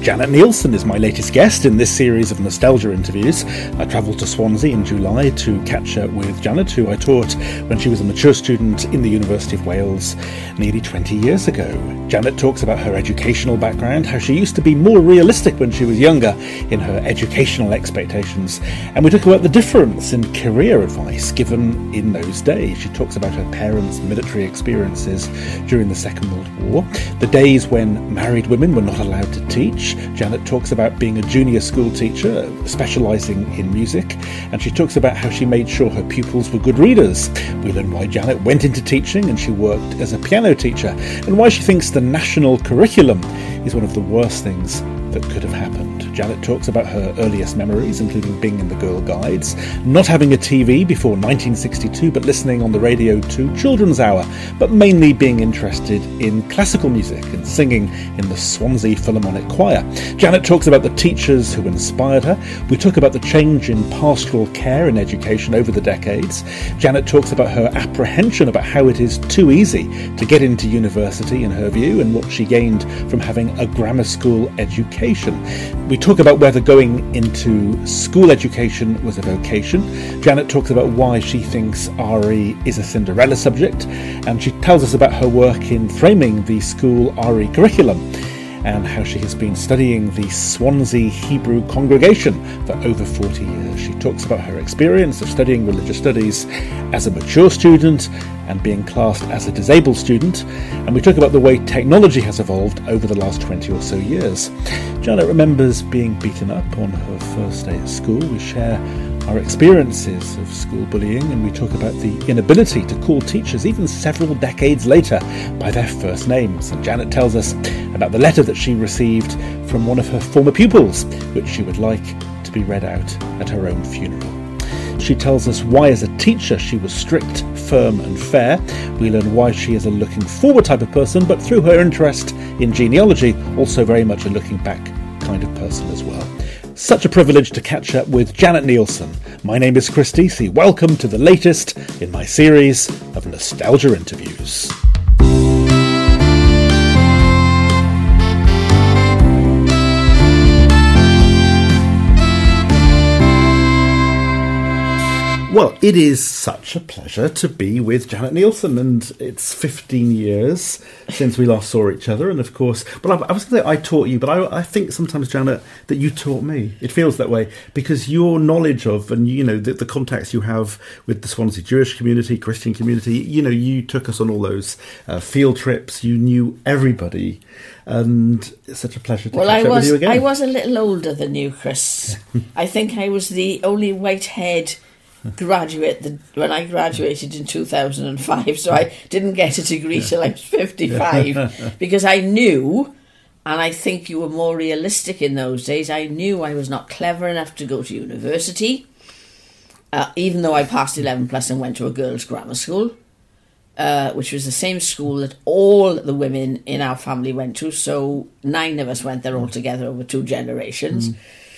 Janet Nielsen is my latest guest in this series of nostalgia interviews. I travelled to Swansea in July to catch up with Janet, who I taught when she was a mature student in the University of Wales nearly 20 years ago. Janet talks about her educational background, how she used to be more realistic when she was younger in her educational expectations, and we talk about the difference in career advice given in those days. She talks about her parents' military experiences during the Second World War, the days when married women were not allowed to teach. Janet talks about being a junior school teacher, specialising in music, and she talks about how she made sure her pupils were good readers. We learn why Janet went into teaching and she worked as a piano teacher, and why she thinks the national curriculum is one of the worst things that could have happened. Janet talks about her earliest memories, including being in the Girl Guides, not having a TV before 1962, but listening on the radio to Children's Hour, but mainly being interested in classical music and singing in the Swansea Philharmonic Choir. Janet talks about the teachers who inspired her. We talk about the change in pastoral care in education over the decades. Janet talks about her apprehension about how it is too easy to get into university, in her view, and what she gained from having a grammar school education. We talk about whether going into school education was a vocation. Janet talks about why she thinks RE is a Cinderella subject, and she tells us about her work in framing the school RE curriculum and how she has been studying the Swansea Hebrew congregation for over 40 years. She talks about her experience of studying religious studies as a mature student and being classed as a disabled student, and we talk about the way technology has evolved over the last 20 or so years. Janet remembers being beaten up on her first day at school. We share our experiences of school bullying, and we talk about the inability to call teachers even several decades later by their first names. And Janet tells us about the letter that she received from one of her former pupils, which she would like to be read out at her own funeral. She tells us why as a teacher she was strict, firm and fair. We learn why she is a looking forward type of person, but through her interest in genealogy, also very much a looking back kind of person as well. Such a privilege to catch up with Janet Nielsen. My name is Chris Deasy. Welcome to the latest in my series of nostalgia interviews. Well, it is such a pleasure to be with Janet Nielsen, and it's 15 years since we last saw each other, and of course, well, I was going to say I taught you, but I think sometimes, Janet, that you taught me. It feels that way, because your knowledge of, and you know, the contacts you have with the Swansea Jewish community, Christian community, you know, you took us on all those field trips, you knew everybody, and it's such a pleasure to catch up with you again. I was a little older than you, Chris. I think I was the only white-haired graduate when I graduated in 2005, so I didn't get a degree till I was 55 because I knew, and I think you were more realistic in those days, I knew I was not clever enough to go to university, even though I passed 11 plus and went to a girls' grammar school, which was the same school that all the women in our family went to, so 9 of us went there all together over 2 generations.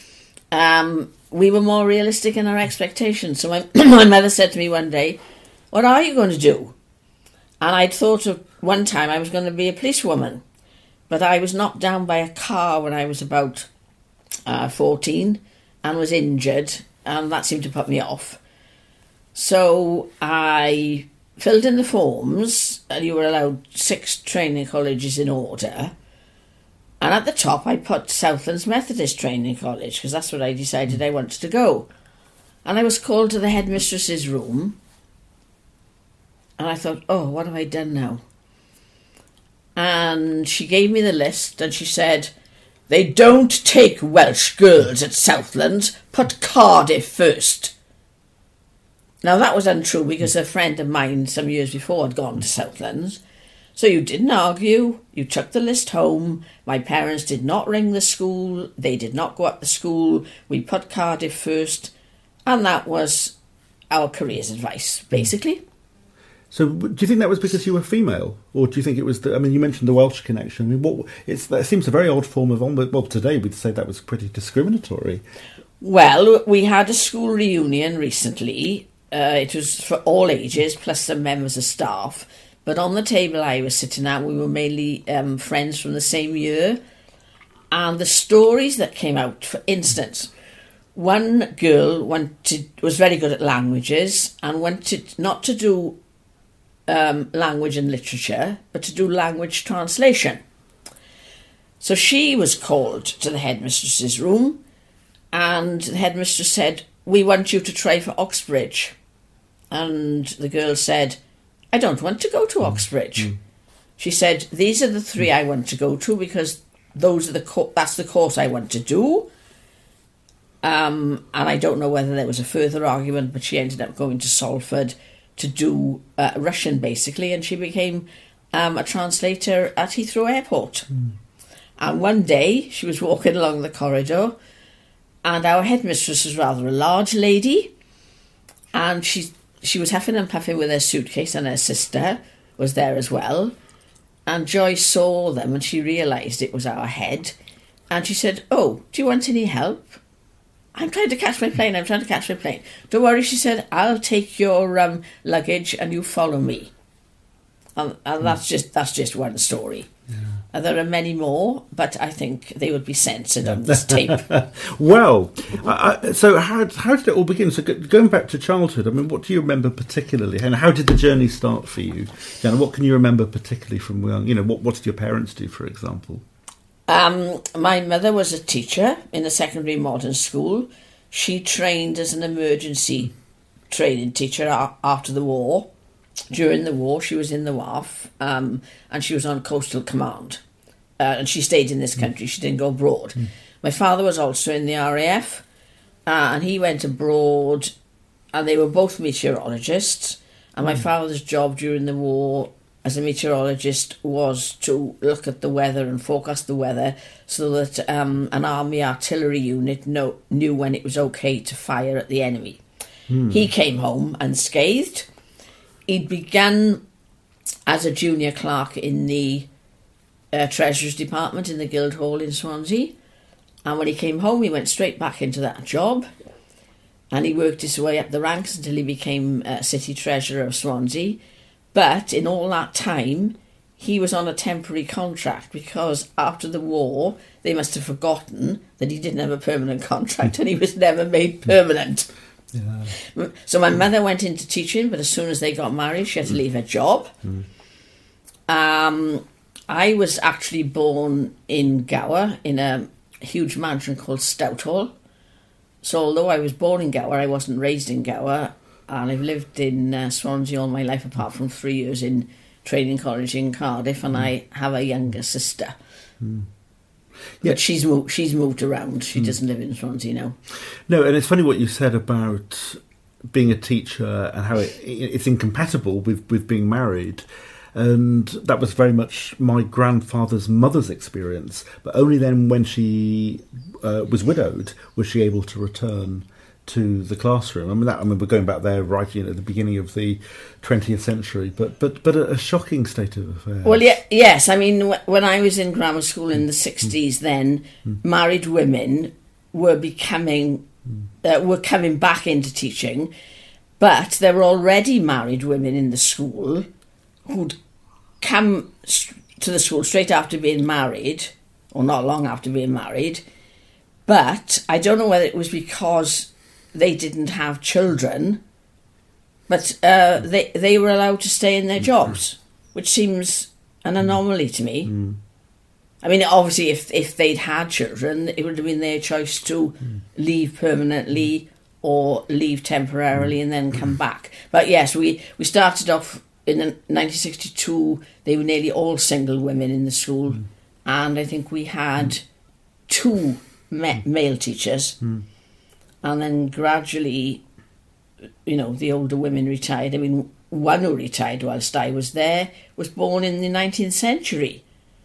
We were more realistic in our expectations. So my mother said to me one day, "What are you going to do?" And I'd thought of one time I was going to be a policewoman, but I was knocked down by a car when I was about 14 and was injured, and that seemed to put me off. So I filled in the forms, and you were allowed 6 training colleges in order. And at the top, I put Southlands Methodist Training College, because that's what I decided I wanted to go. And I was called to the headmistress's room. And I thought, oh, what have I done now? And she gave me the list, and she said, "They don't take Welsh girls at Southlands. Put Cardiff first." Now, that was untrue, because a friend of mine some years before had gone to Southlands. So you didn't argue, you took the list home. My parents did not ring the school, they did not go up the school. We put Cardiff first, and that was our careers advice, basically. So do you think that was because you were female? Or do you think it was, I mean, you mentioned the Welsh connection. I mean, that seems a very odd form of, well, today we'd say that was pretty discriminatory. Well, we had a school reunion recently. It was for all ages, plus some members of staff. But on the table I was sitting at, we were mainly friends from the same year. And the stories that came out, for instance, one girl was very good at languages and wanted not to do language and literature, but to do language translation. So she was called to the headmistress's room, and the headmistress said, "We want you to try for Oxbridge." And the girl said, "I don't want to go to Oxbridge." She said, "These are the 3 I want to go to because that's the course I want to do." And I don't know whether there was a further argument, but she ended up going to Salford to do Russian, basically, and she became a translator at Heathrow Airport. And one day she was walking along the corridor, and our headmistress was rather a large lady, and she was huffing and puffing with her suitcase, and her sister was there as well. And Joy saw them, and she realised it was our head, and she said, "Oh, do you want any help?" I'm trying to catch my plane. Don't worry, she said, "I'll take your luggage and you follow me." And that's just one story. Yeah. And there are many more, but I think they would be censored on this tape. Well, so how did it all begin? So going back to childhood, I mean, what do you remember particularly? And how did the journey start for you? Jana, what can you remember particularly from young? What did your parents do, for example? My mother was a teacher in a secondary modern school. She trained as an emergency training teacher after the war. During the war, she was in the WAF, and she was on Coastal Command. And she stayed in this country. She didn't go abroad. My father was also in the RAF, and he went abroad, and they were both meteorologists. And my father's job during the war as a meteorologist was to look at the weather and forecast the weather so that an army artillery unit knew when it was okay to fire at the enemy. He came home unscathed. He'd begun as a junior clerk in the Treasurer's Department in the Guildhall in Swansea. And when he came home, he went straight back into that job. And he worked his way up the ranks until he became City Treasurer of Swansea. But in all that time, he was on a temporary contract because after the war, they must have forgotten that he didn't have a permanent contract and he was never made permanent. Yeah. So my mother went into teaching, but as soon as they got married, she had to leave her job. I was actually born in Gower, in a huge mansion called Stouthall. So although I was born in Gower, I wasn't raised in Gower. And I've lived in Swansea all my life, apart from 3 years in training college in Cardiff, and I have a younger sister. Yeah. But she's moved around. She doesn't live in Swansea now. No, and it's funny what you said about being a teacher and how it's incompatible with being married. And that was very much my grandfather's mother's experience. But only then when she was widowed was she able to return to the classroom. I mean, we're going back there right at the beginning of the 20th century, but a shocking state of affairs. Well, yes. I mean, when I was in grammar school in the 60s, then married women were coming back into teaching, but there were already married women in the school who'd come to the school straight after being married, or not long after being married. But I don't know whether it was because they didn't have children, but they were allowed to stay in their jobs, which seems an anomaly to me. I mean, obviously, if they'd had children, it would have been their choice to leave permanently or leave temporarily and then come back. But yes, we started off in 1962. They were nearly all single women in the school, and I think we had 2 male teachers. And then gradually, the older women retired. I mean, one who retired whilst I was there was born in the 19th century.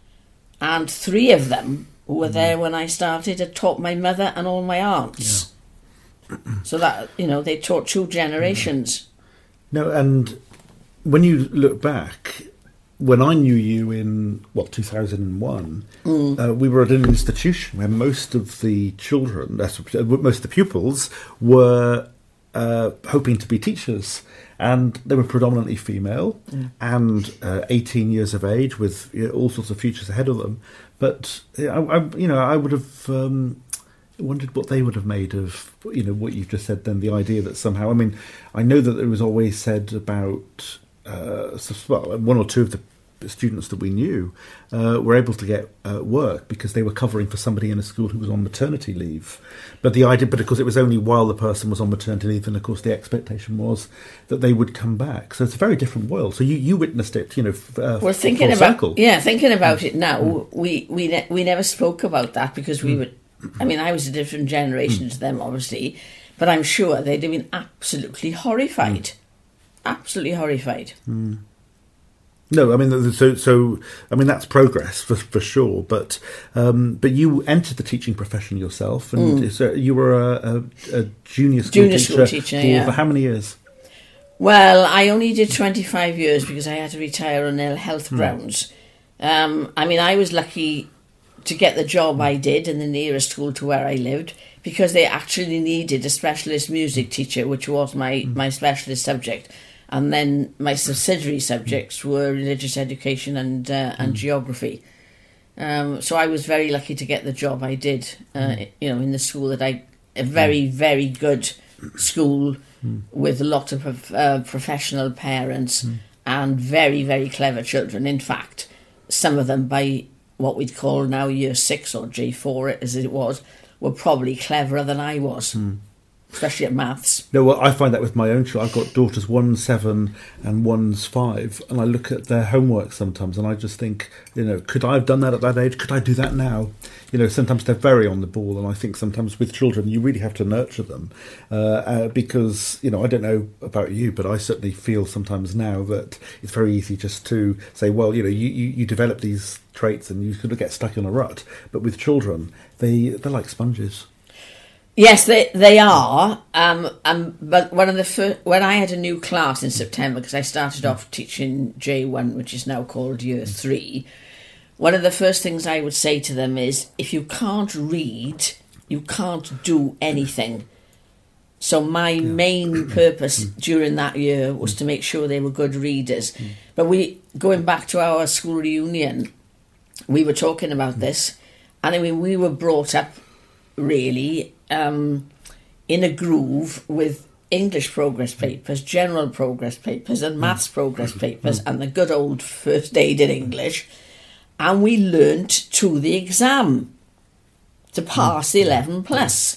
And 3 of them who were there when I started had taught my mother and all my aunts. Yeah. So that, they taught 2 generations. No, and when you look back, when I knew you in, 2001, we were at an institution where most of the children, most of the pupils were hoping to be teachers. And they were predominantly female and 18 years of age with all sorts of futures ahead of them. But I would have wondered what they would have made of what you've just said. Then the idea that somehow, I know that it was always said about one or two of the students that we knew were able to get work because they were covering for somebody in a school who was on maternity leave. But of course, it was only while the person was on maternity leave, and of course, the expectation was that they would come back. So it's a very different world. So you witnessed it, We're thinking about it now. We never spoke about that because we were. I was a different generation to them, obviously, but I'm sure they'd have been absolutely horrified. Absolutely horrified. No, that's progress for sure. But you entered the teaching profession yourself, and so you were a junior school teacher for how many years? Well, I only did 25 years because I had to retire on ill health grounds. I was lucky to get the job I did in the nearest school to where I lived because they actually needed a specialist music teacher, which was my specialist subject. And then my subsidiary subjects were religious education and geography. So I was very lucky to get the job I did, in the school a very, very good school with a lot of professional parents and very, very clever children. In fact, some of them by what we'd call now Year 6 or J4 as it was, were probably cleverer than I was. Especially at maths. No, well, I find that with my own children. I've got daughters, one's 7 and one's 5, and I look at their homework sometimes and I just think, could I have done that at that age? Could I do that now? Sometimes they're very on the ball, and I think sometimes with children you really have to nurture them because, I don't know about you, but I certainly feel sometimes now that it's very easy just to say, well, you develop these traits and you sort of get stuck in a rut. But with children, they're like sponges. Yes, they are. But one of the when I had a new class in September, because I started off teaching J1, which is now called Year 3, one of the first things I would say to them is, if you can't read, you can't do anything. So my main purpose during that year was to make sure they were good readers. But going back to our school reunion, we were talking about this, and we were brought up really in a groove with English progress papers, general progress papers and maths progress papers and the good old first aid in English, and we learnt to the exam to pass the 11 plus.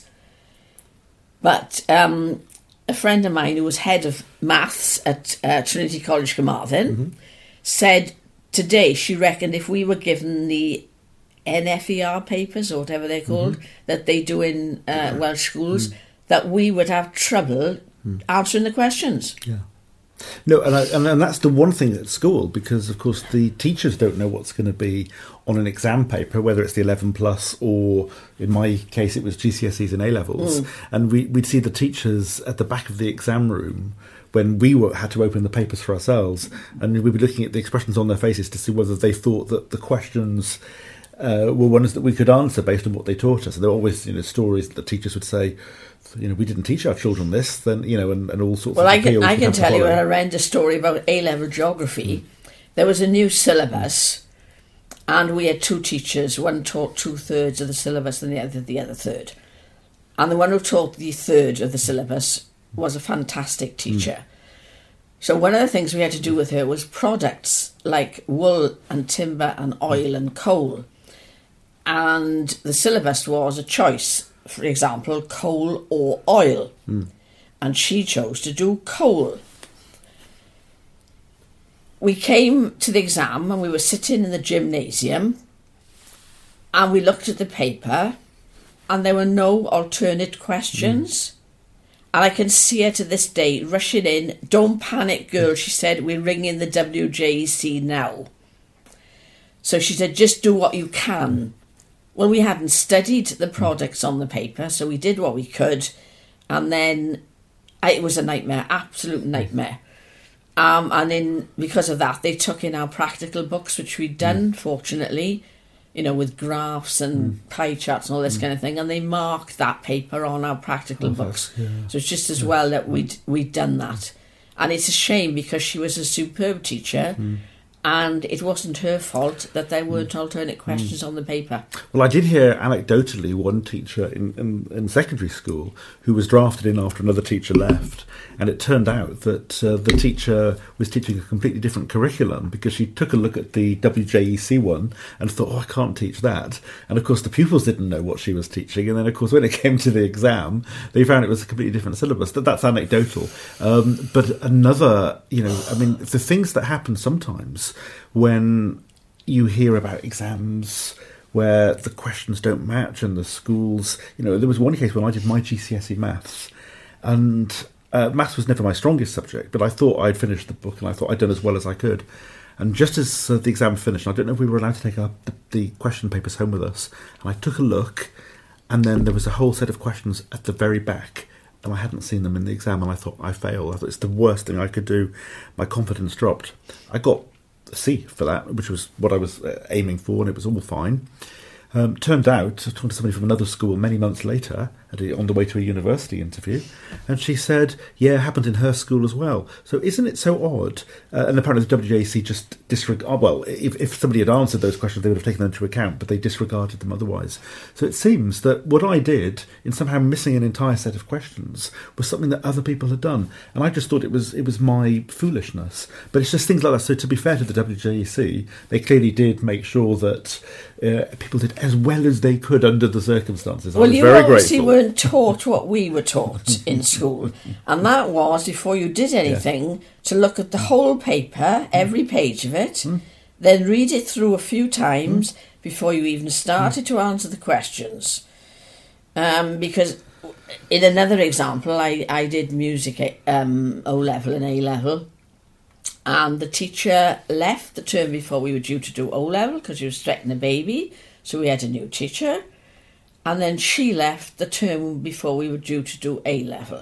But a friend of mine who was head of maths at Trinity College Carmarthen said today she reckoned if we were given the NFER papers, or whatever they're called, that they do in Welsh schools, that we would have trouble answering the questions. Yeah. No, and that's the one thing at school, because, of course, the teachers don't know what's going to be on an exam paper, whether it's the 11 plus or, in my case, it was GCSEs and A-levels. And we'd see the teachers at the back of the exam room when we had to open the papers for ourselves, and we'd be looking at the expressions on their faces to see whether they thought that the questions were ones that we could answer based on what they taught us. And there were always, stories that the teachers would say, we didn't teach our children this, then, and all sorts of appeals. Well, I can tell you a horrendous story about A-level geography. There was a new syllabus, and we had two teachers. One taught 2/3 of the syllabus and the other third. And the one who taught the third of the syllabus was a fantastic teacher. So one of the things we had to do with her was products like wool and timber and oil and coal. And the syllabus was a choice, for example, coal or oil. And she chose to do coal. We came to the exam and we were sitting in the gymnasium and we looked at the paper and there were no alternate questions. And I can see her to this day rushing in. "Don't panic, girl," she said. "We're ringing the WJEC now." So she said, "Just do what you can." Well, we hadn't studied the products on the paper, so we did what we could. And then it was a nightmare, absolute nightmare. And then because of that, they took in our practical books, which we'd done, fortunately, with graphs and pie charts and all this kind of thing. And they marked that paper on our practical books. Yeah. So it's just as well that we'd done that. And it's a shame because she was a superb teacher. And it wasn't her fault that there weren't alternate questions on the paper. Well, I did hear anecdotally one teacher in secondary school who was drafted in after another teacher left, and it turned out that the teacher was teaching a completely different curriculum because she took a look at the WJEC one and thought, I can't teach that. And of course the pupils didn't know what she was teaching, and then of course when it came to the exam they found it was a completely different syllabus. That's anecdotal. But another, the things that happen sometimes when you hear about exams where the questions don't match and the schools, there was one case when I did my GCSE maths, and maths was never my strongest subject, but I thought I'd finished the book and I thought I'd done as well as I could. And just as the exam finished, I don't know if we were allowed to take the question papers home with us, and I took a look, and then there was a whole set of questions at the very back, and I hadn't seen them in the exam, and I thought, I failed. I thought it's the worst thing I could do. My confidence dropped. I got a C for that, which was what I was aiming for, and it was all fine. Turned out, I talked to somebody from another school many months later, on the way to a university interview, and she said, yeah, it happened in her school as well. So isn't it so odd? And apparently the WJC just disregarded, well, if somebody had answered those questions, they would have taken them into account, but they disregarded them otherwise. So it seems that what I did, in somehow missing an entire set of questions, was something that other people had done. And I just thought it was my foolishness. But it's just things like that. So to be fair to the WJC, they clearly did make sure that people did as well as they could under the circumstances. Well, I was you very obviously grateful. weren't taught what we were taught in school, and that was, before you did anything, to look at the whole paper, every page of it, then read it through a few times before you even started to answer the questions. Because in another example, I did music O-level and A-level, and the teacher left the term before we were due to do O-level because she was expecting a baby, so we had a new teacher. And then she left the term before we were due to do A-level.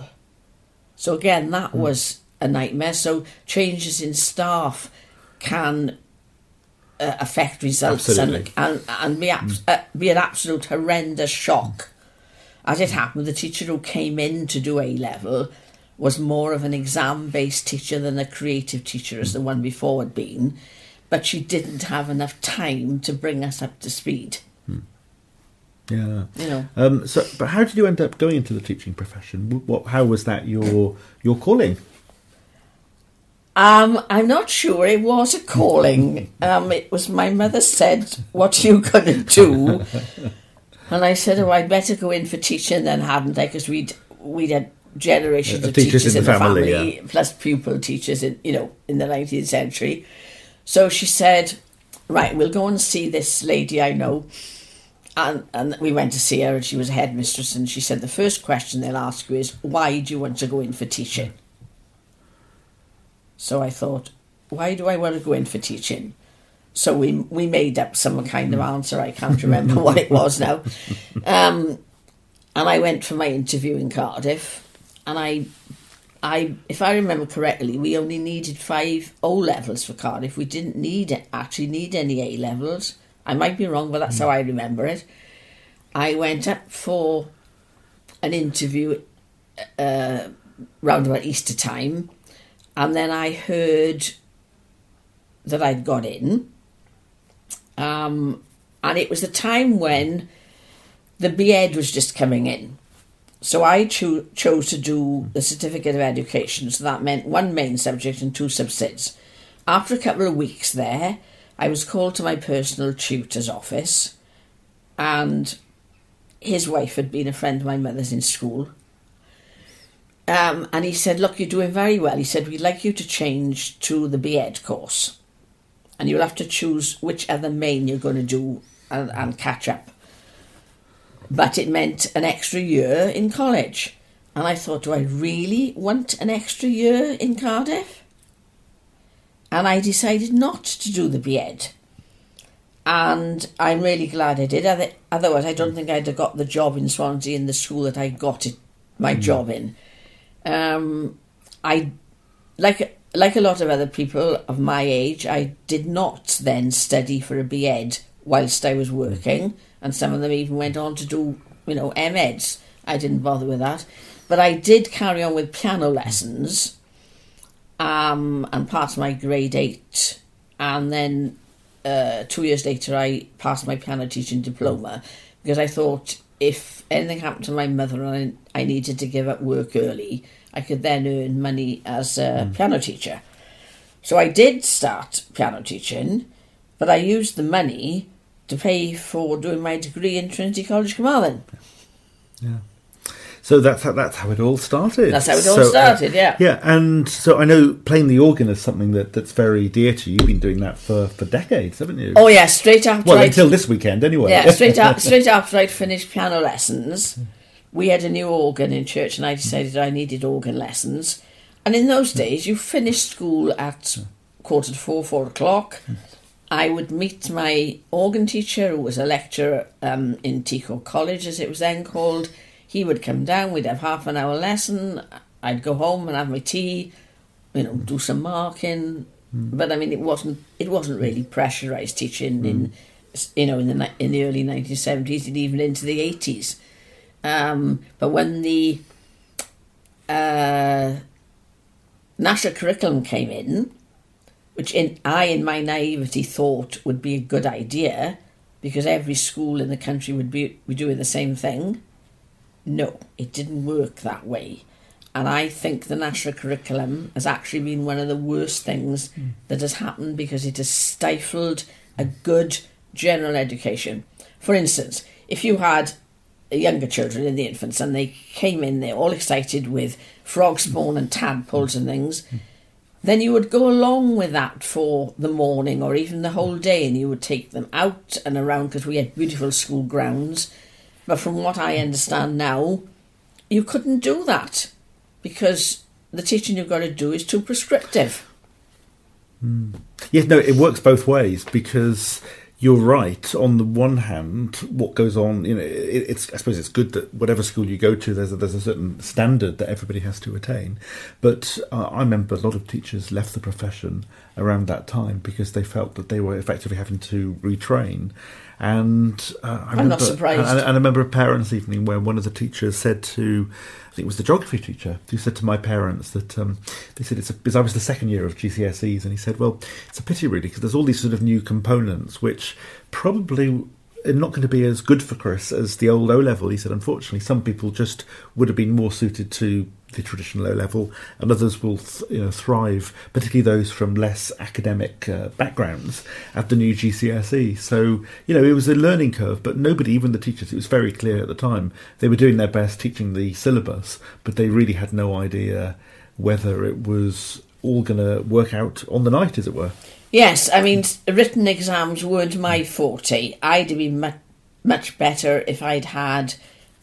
So again, that was a nightmare. So changes in staff can affect results and be an absolute horrendous shock. As it happened, the teacher who came in to do A-level was more of an exam-based teacher than a creative teacher as the one before had been. But she didn't have enough time to bring us up to speed. Yeah. But how did you end up going into the teaching profession? How was that your calling? I'm not sure it was a calling. It was my mother said, "What are you going to do?" And I said, "Oh, I'd better go in for teaching." Then hadn't I? Because we'd had generations of teachers in the family plus pupil teachers in the 19th century. So she said, "Right, we'll go and see this lady I know." And we went to see her, and she was a headmistress, and she said, the first question they'll ask you is, why do you want to go in for teaching? So I thought, why do I want to go in for teaching? So we made up some kind of answer. I can't remember what it was now. And I went for my interview in Cardiff, and I, if I remember correctly, we only needed 5 O-levels for Cardiff. We didn't actually need any A-levels. I might be wrong, but that's how I remember it. I went up for an interview round about Easter time, and then I heard that I'd got in. And it was the time when the BEd was just coming in. So I chose to do the Certificate of Education, so that meant 1 main subject and 2 subsids. After a couple of weeks there, I was called to my personal tutor's office, and his wife had been a friend of my mother's in school. And he said, look, you're doing very well. He said, we'd like you to change to the BEd course, and you'll have to choose which other main you're going to do and catch up. But it meant an extra year in college. And I thought, do I really want an extra year in Cardiff? And I decided not to do the BEd. And I'm really glad I did. Otherwise, I don't think I'd have got the job in Swansea in the school that I got my job in. I, like a lot of other people of my age, I did not then study for a BEd whilst I was working. And some of them even went on to do, MEds. I didn't bother with that. But I did carry on with piano lessons. And passed my grade 8 and then 2 years later I passed my piano teaching diploma, because I thought if anything happened to my mother and I needed to give up work early, I could then earn money as a piano teacher. So I did start piano teaching, but I used the money to pay for doing my degree in Trinity College Carmarthen. Yeah. So that's how it all started. That's how it all started, yeah. Yeah, and so I know playing the organ is something that's very dear to you. You've been doing that for decades, haven't you? Oh, yeah, straight after until this weekend, anyway. Yeah, straight after I'd finished piano lessons, we had a new organ in church, and I decided I needed organ lessons. And in those days, you finished school at 4:45, 4 o'clock. I would meet my organ teacher, who was a lecturer in Tico College, as it was then called. He would come down, we'd have half an hour lesson, I'd go home and have my tea, do some marking. But I mean, it wasn't really pressurised teaching in the early 1970s and even into the 80s. But when the national curriculum came in, which in my naivety thought would be a good idea, because every school in the country would be doing the same thing. No, it didn't work that way. And I think the national curriculum has actually been one of the worst things that has happened, because it has stifled a good general education. For instance, if you had younger children in the infants and they came in there all excited with frog spawn and tadpoles and things, then you would go along with that for the morning or even the whole day, and you would take them out and around, because we had beautiful school grounds. But from what I understand now, you couldn't do that, because the teaching you've got to do is too prescriptive. Yes, no, it works both ways, because you're right. On the one hand, what goes on, I suppose it's good that whatever school you go to, there's a certain standard that everybody has to attain. But I remember a lot of teachers left the profession around that time because they felt that they were effectively having to retrain. And I'm not surprised. And I remember a parents' evening where one of the teachers said to, I think it was the geography teacher, who said to my parents that they said because I was the second year of GCSEs, and he said, well, it's a pity really, because there's all these sort of new components which probably are not going to be as good for Chris as the old O-level. He said, unfortunately, some people just would have been more suited to the traditional O-level, and others will thrive, particularly those from less academic backgrounds, at the new GCSE. So, it was a learning curve, but nobody, even the teachers, it was very clear at the time, they were doing their best teaching the syllabus, but they really had no idea whether it was all going to work out on the night, as it were. Yes, I mean, written exams weren't my forte. I'd have been much better if I'd had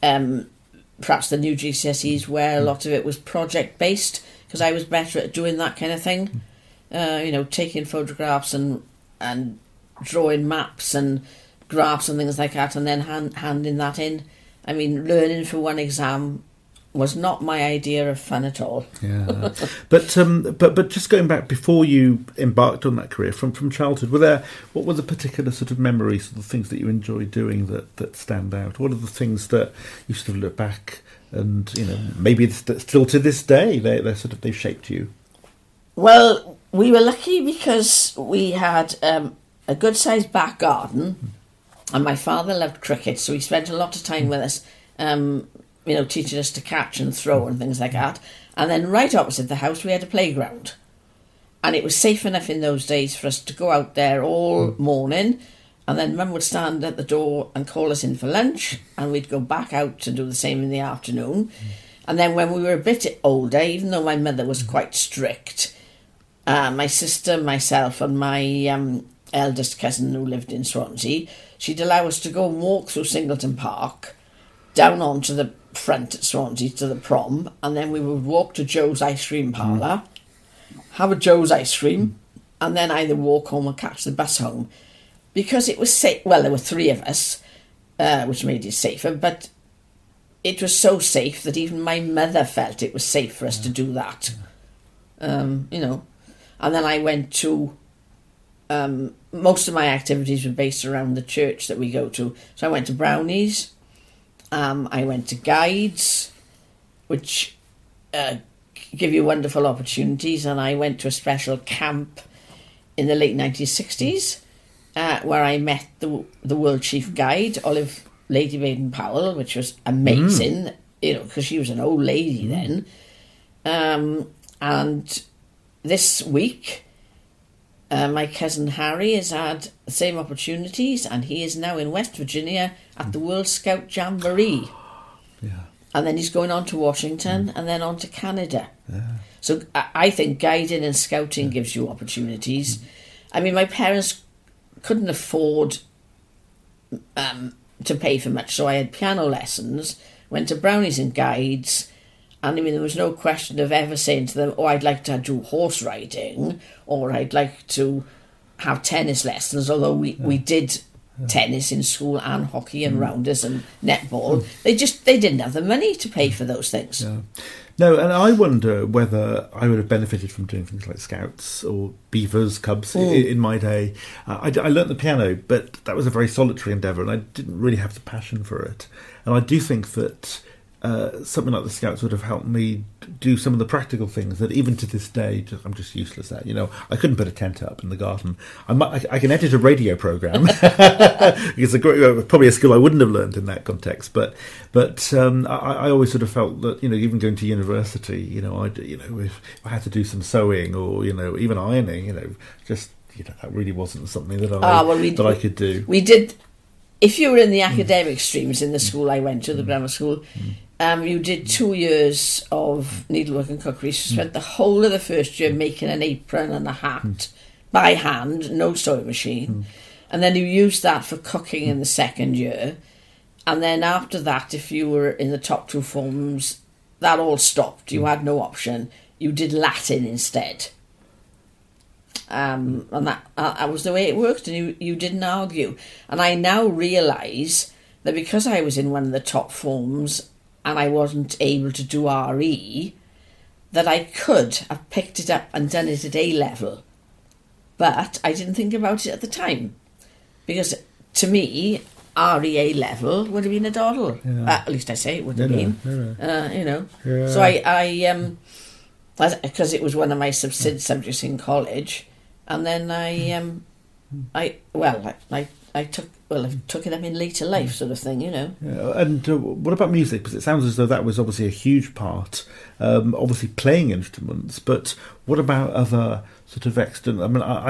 perhaps the new GCSEs, where a lot of it was project-based, because I was better at doing that kind of thing. Taking photographs and drawing maps and graphs and things like that, and then handing that in. I mean, learning for one exam was not my idea of fun at all. Yeah, but just going back, before you embarked on that career, from childhood, what were the particular sort of memories, the things that you enjoyed doing that stand out? What are the things that you sort of look back and maybe still to this day they've shaped you? Well, we were lucky because we had a good sized back garden, and my father loved cricket, so he spent a lot of time with us. Teaching us to catch and throw and things like that. And then right opposite the house, we had a playground. And it was safe enough in those days for us to go out there all morning. And then Mum would stand at the door and call us in for lunch. And we'd go back out to do the same in the afternoon. And then when we were a bit older, even though my mother was quite strict, my sister, myself and my eldest cousin, who lived in Swansea, she'd allow us to go and walk through Singleton Park, down onto the front at Swansea to the prom, and then we would walk to Joe's ice cream parlour, have a Joe's ice cream, and then either walk home or catch the bus home. Because it was safe. Well, there were three of us, which made it safer, but it was so safe that even my mother felt it was safe for us to do that. And then I went to most of my activities were based around the church that we go to. So I went to Brownies, I went to Guides, which give you wonderful opportunities, and I went to a special camp in the late 1960s, where I met the world chief guide, Olive Lady Baden-Powell, which was amazing, because she was an old lady then. And this week, my cousin Harry has had the same opportunities, and he is now in West Virginia at the World Scout Jamboree. Yeah. And then he's going on to Washington and then on to Canada. Yeah. So I think guiding and scouting gives you opportunities. I mean, my parents couldn't afford to pay for much, so I had piano lessons, went to Brownies and Guides, and I mean, there was no question of ever saying to them, I'd like to do horse riding, or I'd like to have tennis lessons, although we did tennis in school and hockey and rounders and netball. They didn't have the money to pay for those things. Yeah. No, and I wonder whether I would have benefited from doing things like Scouts or Beavers, Cubs in my day. I learnt the piano, but that was a very solitary endeavour, and I didn't really have the passion for it. And I do think that something like the Scouts would have helped me do some of the practical things that even to this day I'm just useless at. I couldn't put a tent up in the garden. I can edit a radio program. It's probably a skill I wouldn't have learned in that context. But I always sort of felt that even going to university, if I had to do some sewing or even ironing, that really wasn't something that I could do. We did. If you were in the academic streams in the school I went to, the grammar school, you did 2 years of needlework and cookery. You spent the whole of the first year making an apron and a hat by hand, no sewing machine. And then you used that for cooking in the second year. And then after that, if you were in the top 2 forms, that all stopped. You had no option. You did Latin instead. And that was the way it worked, and you didn't argue. And I now realise that because I was in one of the top forms and I wasn't able to do RE, that I could have picked it up and done it at A level. But I didn't think about it at the time, because to me, RE A level would have been a doddle. At least I say it would have been. Yeah. So I because it was one of my subjects in college. And then I took it up in later life, sort of thing, Yeah. And what about music? Because it sounds as though that was obviously a huge part. Obviously playing instruments, but what about other sort of extant? I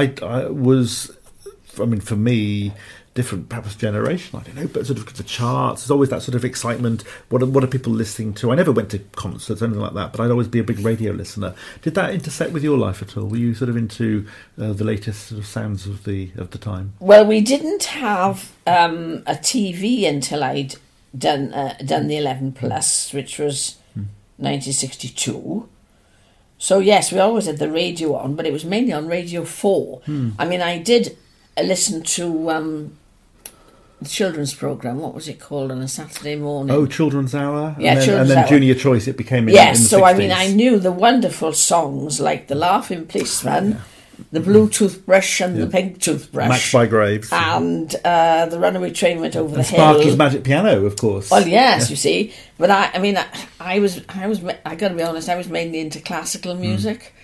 mean, for me, different perhaps generation, I don't know, but sort of the charts, there's always that sort of excitement. What are people listening to? I never went to concerts or anything like that, but I'd always be a big radio listener. Did that intersect with your life at all? Were you sort of into the latest sort of sounds of the time? Well, we didn't have a TV until I'd done the 11 Plus, which was 1962. So yes, we always had the radio on, but it was mainly on Radio 4. I mean, I did listen to the children's programme. What was it called on a Saturday morning? Oh, Children's Hour. Yeah, and then Junior Choice. It became in yes. In the so 60s. I mean, I knew the wonderful songs like The Laughing Policeman, The Blue Toothbrush and The Pink Toothbrush, Matched by Graves, and The Runaway Train Went Over the Hill. Sparky's Magic Piano, of course. Well, yes, you see, but I got to be honest, I was mainly into classical music.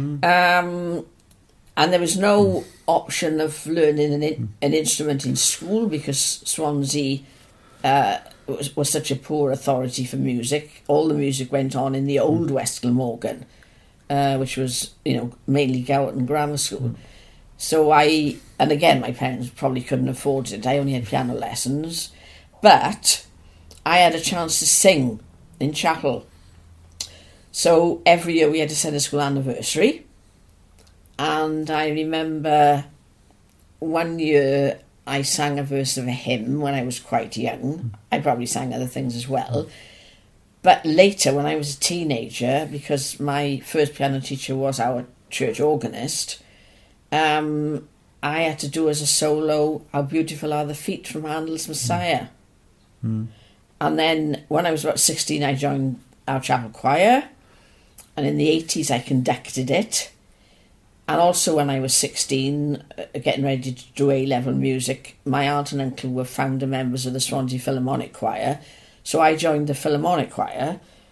And there was no option of learning an instrument in school because Swansea was such a poor authority for music. All the music went on in the old West Glamorgan, which was, mainly Gowerton Grammar School. So and again, my parents probably couldn't afford it. I only had piano lessons. But I had a chance to sing in chapel. So every year we had a Sunday school anniversary. And I remember one year I sang a verse of a hymn when I was quite young. I probably sang other things as well. But later, when I was a teenager, because my first piano teacher was our church organist, I had to do as a solo, How Beautiful Are the Feet from Handel's Messiah. And then when I was about 16, I joined our chapel choir. And in the 80s, I conducted it. And also when I was 16, getting ready to do A-level music, my aunt and uncle were founder members of the Swansea Philharmonic Choir. So I joined the Philharmonic Choir,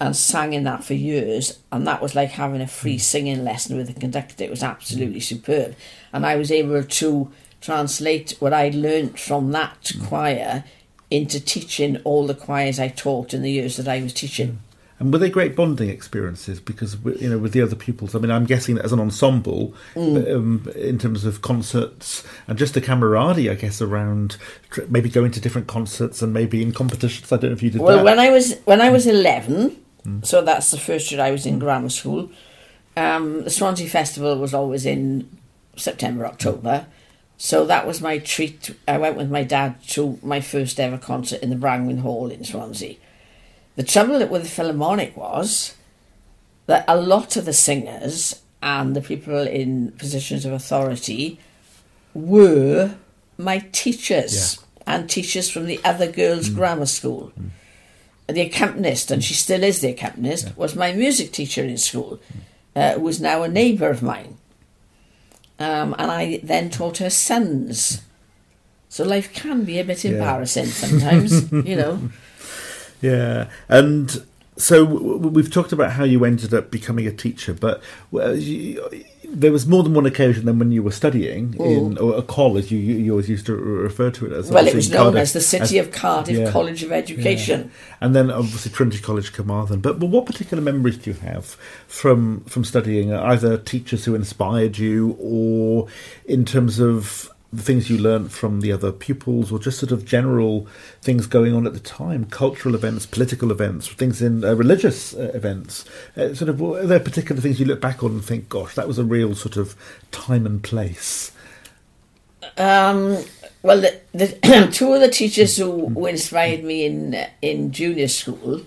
and sang in that for years, and that was like having a free singing lesson with the conductor. It was absolutely superb, and I was able to translate what I learnt from that choir into teaching all the choirs I taught in the years that I was teaching. And were they great bonding experiences? Because, you know, with the other pupils, I mean, I'm guessing that as an ensemble, in terms of concerts and just the camaraderie, I guess, around maybe going to different concerts and maybe in competitions. I don't know if you did that. Well, when I was 11, so that's the first year I was in grammar school. The Swansea Festival was always in September, October. So that was my treat. I went with my dad to my first ever concert in the Brangwyn Hall in Swansea. The trouble with the Philharmonic was that a lot of the singers and the people in positions of authority were my teachers and teachers from the other girls' grammar school. The accompanist, and she still is the accompanist, was my music teacher in school, who was now a neighbour of mine. And I then taught her sons. So life can be a bit embarrassing sometimes, you know. Yeah, and so we've talked about how you ended up becoming a teacher, but there was more than one occasion then when you were studying in a college. You always used to refer to it as. Well, it was known as the City of Cardiff College of Education, and then obviously Trinity College Carmarthen. But what particular memories do you have from studying? Either teachers who inspired you, or in terms of the things you learnt from the other pupils, or just sort of general things going on at the time, cultural events, political events, things in religious events. Sort of, are there particular things you look back on and think, gosh, that was a real sort of time and place? Well, the two of the teachers who inspired me in junior school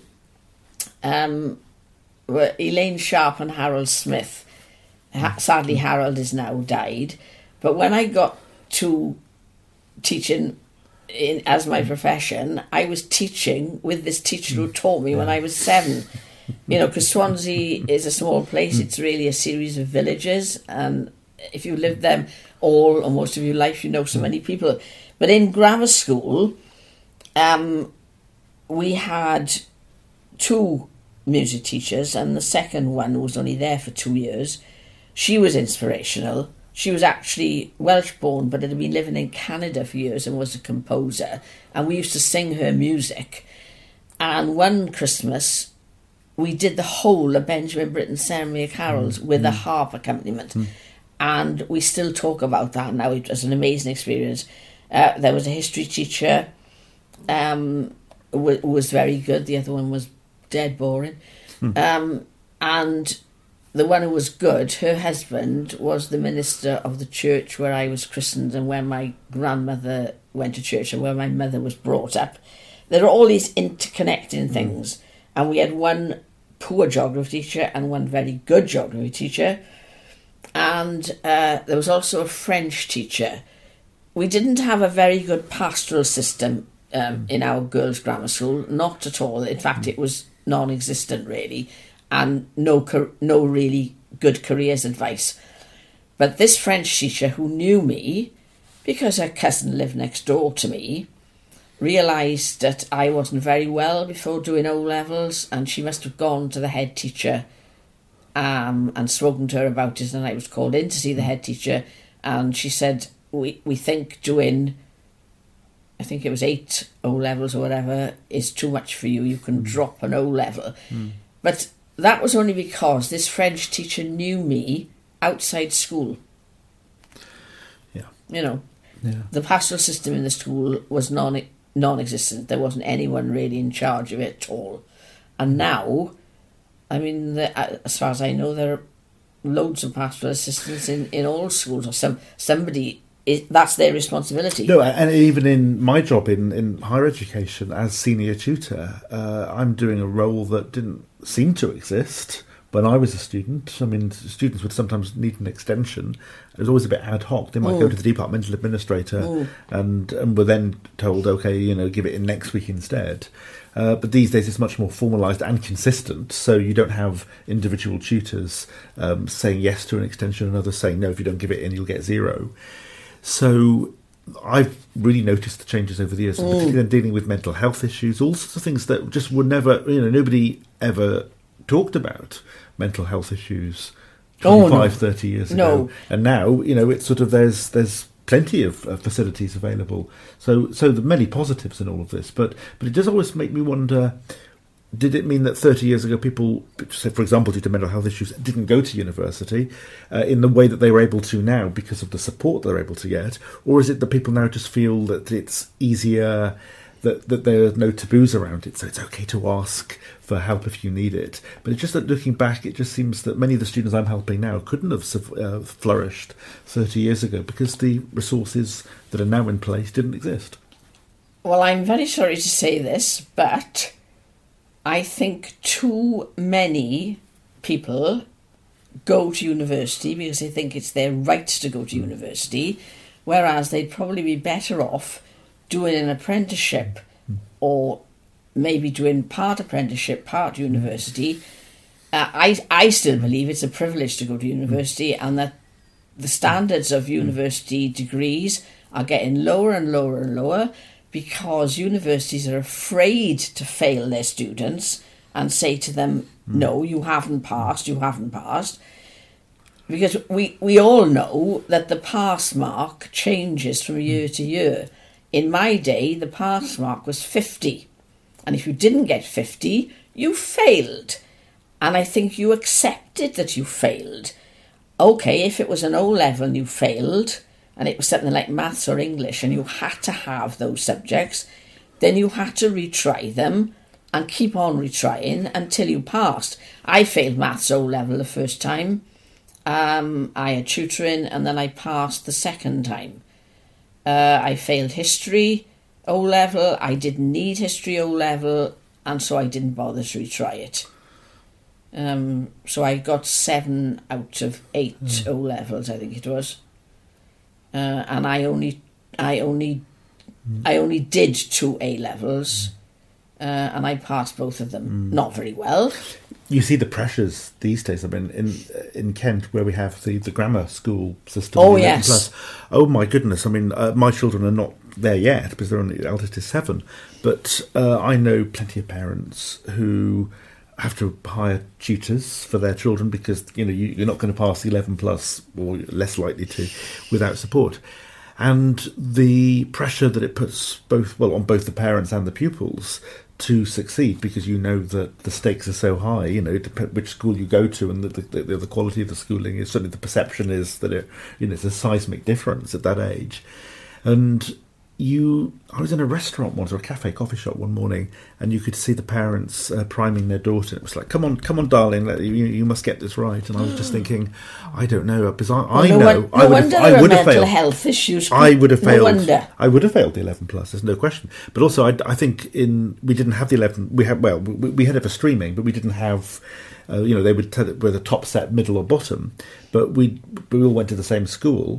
were Elaine Sharp and Harold Smith. Sadly, Harold is now died. But when I got to teaching as my profession, I was teaching with this teacher who taught me when I was 7. You know, because Swansea is a small place. It's really a series of villages, and if you lived them all or most of your life, you know so many people. But in grammar school, we had 2 music teachers, and the second one was only there for 2 years. She was inspirational. She was actually Welsh-born, but had been living in Canada for years and was a composer. And we used to sing her music. And one Christmas, we did the whole of Benjamin Britten's Ceremony of Carols with a harp accompaniment. And we still talk about that now. It was an amazing experience. There was a history teacher who was very good. The other one was dead boring. And the one who was good, her husband was the minister of the church where I was christened and where my grandmother went to church and where my mother was brought up. There are all these interconnecting things. And we had one poor geography teacher and one very good geography teacher. And there was also a French teacher. We didn't have a very good pastoral system in our girls' grammar school, not at all. In fact, it was non-existent, really. And no really good careers advice. But this French teacher who knew me, because her cousin lived next door to me, realised that I wasn't very well before doing O-levels, and she must have gone to the head teacher and spoken to her about it, and I was called in to see the head teacher, and she said, we think doing, I think it was 8 O-levels or whatever, is too much for you. You can drop an O-level. But that was only because this French teacher knew me outside school. Yeah. You know, the pastoral system in the school was non-existent. There wasn't anyone really in charge of it at all. And now, I mean, as far as I know, there are loads of pastoral assistants in all schools, or somebody. That's their responsibility. No, and even in my job in higher education as senior tutor, I'm doing a role that didn't seem to exist when I was a student. I mean, students would sometimes need an extension. It was always a bit ad hoc. They might go to the departmental administrator and were then told, okay, you know, give it in next week instead. But these days it's much more formalised and consistent, so you don't have individual tutors saying yes to an extension and others saying no, if you don't give it in, you'll get 0. So I've really noticed the changes over the years, particularly in dealing with mental health issues, all sorts of things that just were never, nobody ever talked about mental health issues 30 years ago. And now, it's sort of, there's plenty of facilities available. So there are many positives in all of this, but it does always make me wonder, did it mean that 30 years ago people, say, for example, due to mental health issues, didn't go to university in the way that they were able to now because of the support they're able to get? Or is it that people now just feel that it's easier, that there are no taboos around it, so it's okay to ask for help if you need it? But it's just that looking back, it just seems that many of the students I'm helping now couldn't have flourished 30 years ago because the resources that are now in place didn't exist. Well, I'm very sorry to say this, but I think too many people go to university because they think it's their right to go to university, whereas they'd probably be better off doing an apprenticeship or maybe doing part apprenticeship, part university. I still believe it's a privilege to go to university, and that the standards of university degrees are getting lower and lower and lower, because universities are afraid to fail their students and say to them, no, you haven't passed. Because we all know that the pass mark changes from year to year. In my day, the pass mark was 50. And if you didn't get 50, you failed. And I think you accepted that you failed. Okay, if it was an O-level and you failed, and it was something like maths or English, and you had to have those subjects, then you had to retry them and keep on retrying until you passed. I failed maths O-level the first time. I had tutoring, and then I passed the second time. I failed history O-level. I didn't need history O-level, and so I didn't bother to retry it. So I got 7 out of 8 O-levels, I think it was. And I only did 2 A-levels, and I passed both of them. Not very well. You see the pressures these days. I mean, in Kent, where we have the grammar school system. Oh, yes. Plus, oh, my goodness. I mean, my children are not there yet because they're only, the eldest is 7. But I know plenty of parents who have to hire tutors for their children because, you're not going to pass the 11 plus, or less likely to, without support. And the pressure that it puts on both the parents and the pupils to succeed, because that the stakes are so high, which school you go to, and the quality of the schooling is, certainly the perception is that it's a seismic difference at that age. And I was in a restaurant once, or a coffee shop one morning, and you could see the parents priming their daughter. It was like, come on, darling, you must get this right. And I was just thinking, I don't know, because I would have failed. Health issues. I would have failed. I would have failed the 11 plus. There's no question. But also, I think we didn't have the 11. We had it for streaming, but we didn't have. They would tell it whether top set, middle, or bottom. But we all went to the same school.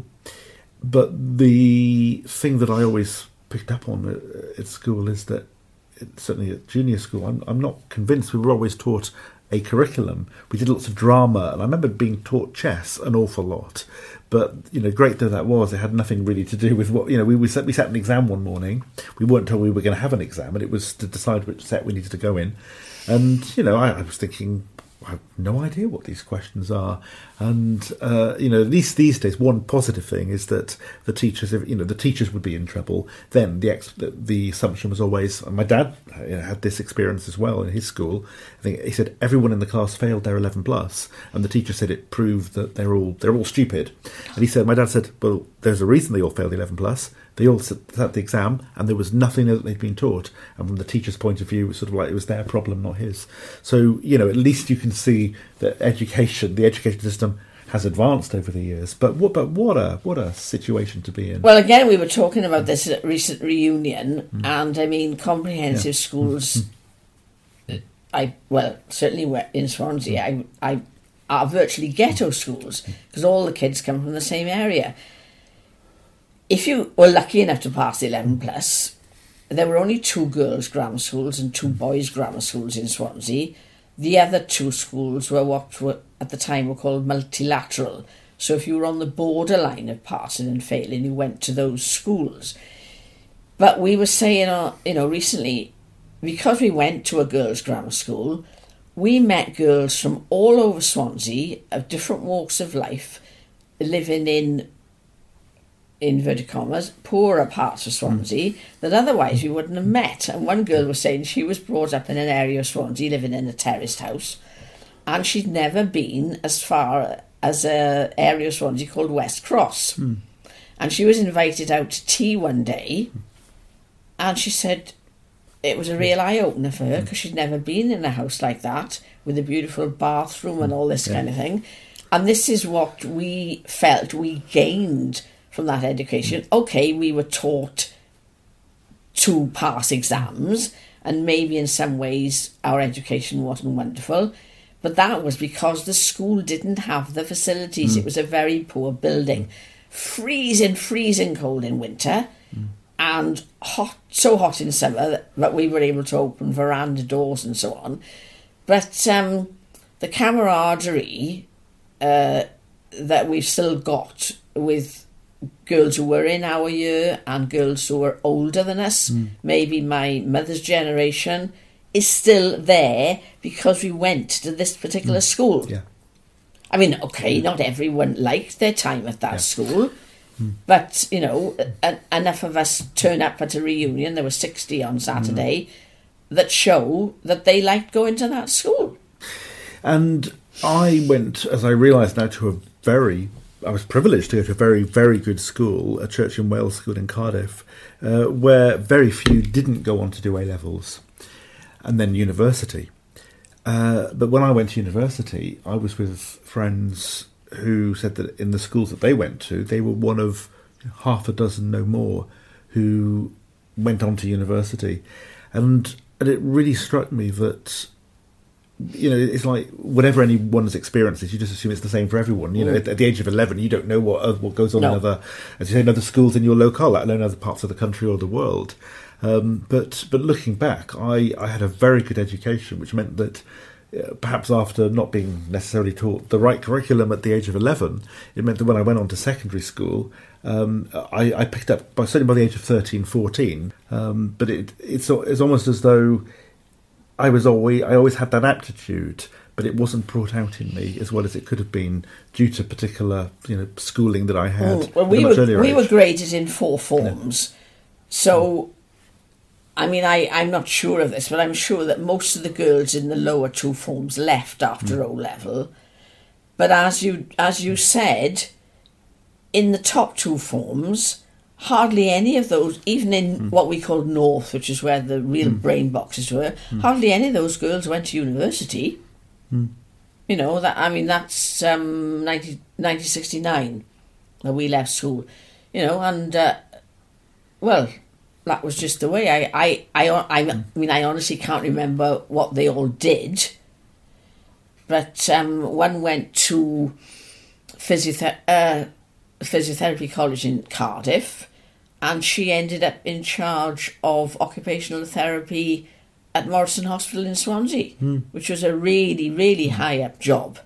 But the thing that I always picked up on at school is that, certainly at junior school, I'm not convinced we were always taught a curriculum. We did lots of drama, and I remember being taught chess an awful lot. But, great though that was, it had nothing really to do with what, we sat an exam one morning. We weren't told we were going to have an exam, and it was to decide which set we needed to go in. And, I was thinking, I have no idea what these questions are. And, at least these days, one positive thing is that the teachers, the teachers would be in trouble. Then the assumption was always, and my dad had this experience as well in his school. I think he said everyone in the class failed their 11 plus, and the teacher said it proved that they're all stupid. And my dad said, well, there's a reason they all failed the 11 plus. They all sat the exam, and there was nothing that they'd been taught. And from the teacher's point of view, it was sort of like it was their problem, not his. So, at least you can see that the education system has advanced over the years. But what a situation to be in. Well, again, we were talking about this at a recent reunion, and I mean, comprehensive schools. Certainly in Swansea, I are virtually ghetto schools because all the kids come from the same area. If you were lucky enough to pass the 11 plus, there were only 2 girls' grammar schools and 2 boys' grammar schools in Swansea. The other 2 schools were what at the time were called multilateral, So if you were on the borderline of passing and failing, you went to those schools. But we were saying, recently, because we went to a girls' grammar school, we met girls from all over Swansea of different walks of life, living in inverted commas, poorer parts of Swansea that otherwise we wouldn't have met. And one girl was saying she was brought up in an area of Swansea, living in a terraced house, and she'd never been as far as an area of Swansea called West Cross. And she was invited out to tea one day, and she said it was a real eye-opener for her because she'd never been in a house like that with a beautiful bathroom and all this kind of thing. And this is what we felt we gained from that education. Okay, we were taught to pass exams, and maybe in some ways our education wasn't wonderful, but that was because the school didn't have the facilities. It was a very poor building. Freezing cold in winter, and so hot in summer that we were able to open veranda doors and so on. But the camaraderie that we've still got with girls who were in our year and girls who were older than us, maybe my mother's generation, is still there because we went to this particular school. Yeah. I mean, okay, not everyone liked their time at that school, but, enough of us turn up at a reunion, there were 60 on Saturday, that show that they liked going to that school. And I went, as I realise now, I was privileged to go to a very, very good school, a Church in Wales school in Cardiff, where very few didn't go on to do A-levels and then university. But when I went to university, I was with friends who said that in the schools that they went to, they were one of half a dozen, no more, who went on to university. And it really struck me that, it's like whatever anyone's experience is, you just assume it's the same for everyone. At the age of 11, you don't know what goes on in other schools in your locale, let alone other parts of the country or the world. But looking back, I had a very good education, which meant that perhaps after not being necessarily taught the right curriculum at the age of 11, it meant that when I went on to secondary school, I picked up, certainly by the age of 13, 14, but it's almost as though I always had that aptitude, but it wasn't brought out in me as well as it could have been due to particular schooling that I had. Well, we were graded in 4 forms, so I mean, I'm not sure of this, but I'm sure that most of the girls in the lower 2 forms left after O-level. But as you said, in the top 2 forms, hardly any of those, even in what we call North, which is where the real brain boxes were, hardly any of those girls went to university. That's 1969 that we left school, and that was just the way. I mean, I honestly can't remember what they all did, but one went to physiotherapy college in Cardiff, and she ended up in charge of occupational therapy at Morrison Hospital in Swansea, which was a really, really high up job.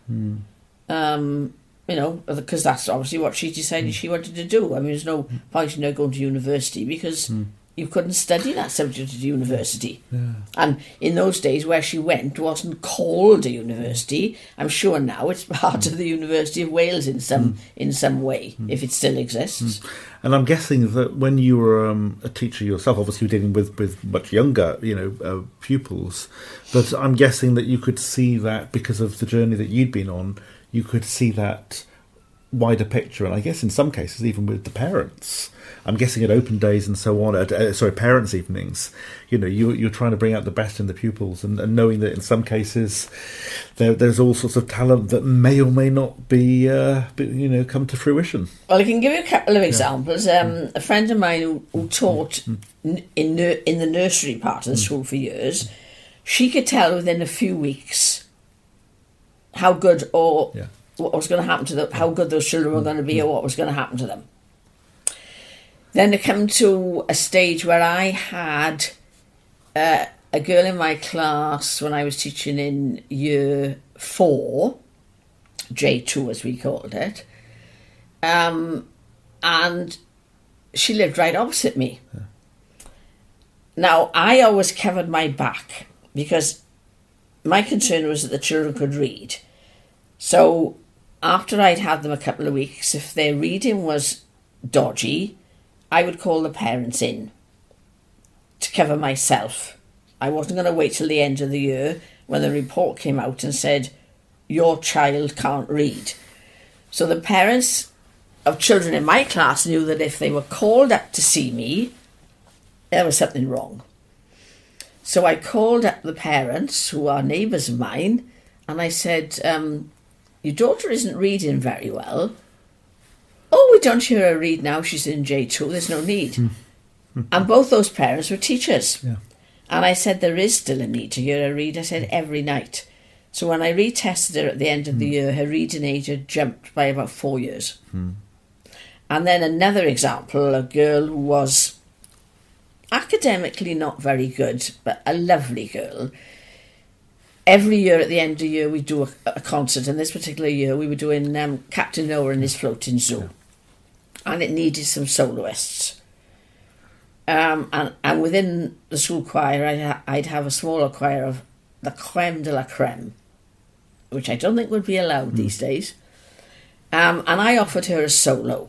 Because that's obviously what she decided she wanted to do. I mean, there's no point in her going to university because you couldn't study that subject at university. Yeah. And in those days where she went wasn't called a university. I'm sure now it's part of the University of Wales in some way, if it still exists. And I'm guessing that when you were a teacher yourself, obviously you're dealing with much younger, pupils, but I'm guessing that you could see that because of the journey that you'd been on, you could see that wider picture, and I guess in some cases even with the parents. I'm guessing at open days and so on, parents' evenings, you're trying to bring out the best in the pupils, and knowing that in some cases there's all sorts of talent that may or may not be come to fruition. Well, I can give you a couple of examples. A friend of mine who taught in the nursery part of the school for years, she could tell within a few weeks how good or what was going to happen to them, how good those children were going to be, or what was going to happen to them. Then to come to a stage where I had a girl in my class when I was teaching in year 4, J2 as we called it, And she lived right opposite me. Yeah. Now, I always covered my back because my concern was that the children could read. So after I'd had them a couple of weeks, if their reading was dodgy, I would call the parents in to cover myself. I wasn't going to wait till the end of the year when the report came out and said, your child can't read. So the parents of children in my class knew that if they were called up to see me, there was something wrong. So I called up the parents, who are neighbours of mine, and I said, your daughter isn't reading very well. Oh, we don't hear her read now. She's in J2. There's no need. And both those parents were teachers. Yeah. And I said, there is still a need to hear her read. I said, every night. So when I retested her at the end of the year, her reading age had jumped by about 4 years. And then another example, a girl who was academically not very good, but a lovely girl. Every year at the end of the year, we do a concert. And this particular year, we were doing Captain Noah and his Floating Zoo. And it needed some soloists. And within the school choir, I'd have a smaller choir of the creme de la creme, which I don't think would be allowed these days. And I offered her a solo.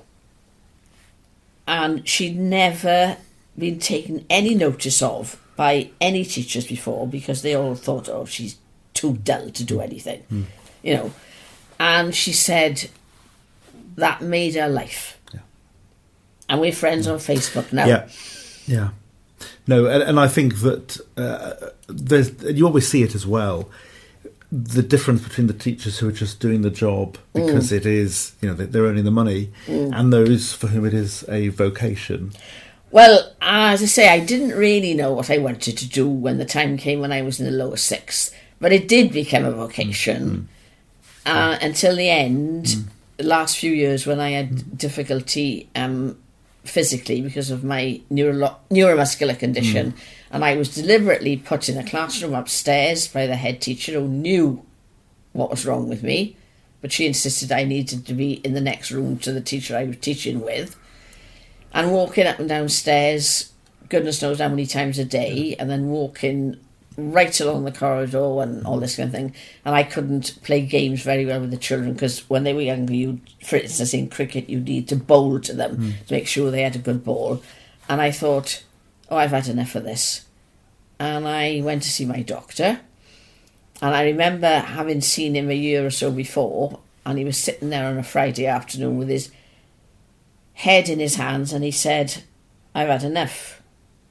And she'd never been taken any notice of by any teachers before because they all thought, oh, she's too dull to do anything, you know. And she said that made her life. Yeah. And we're friends on Facebook now. Yeah, yeah. No, and I think that you always see it as well, the difference between the teachers who are just doing the job because it is, you know, they're earning the money, and those for whom it is a vocation. Well, as I say, I didn't really know what I wanted to do when the time came when I was in the lower sixth, but it did become a vocation until the end, the last few years when I had difficulty physically because of my neuromuscular condition, and I was deliberately put in a classroom upstairs by the head teacher who knew what was wrong with me, but she insisted I needed to be in the next room to the teacher I was teaching with. And walking up and down stairs, goodness knows how many times a day, and then walking right along the corridor and all this kind of thing. And I couldn't play games very well with the children because when they were younger, for instance, in cricket, you need to bowl to them to make sure they had a good ball. And I thought, oh, I've had enough of this. And I went to see my doctor. And I remember having seen him a year or so before, and he was sitting there on a Friday afternoon with his head in his hands, and he said, I've had enough.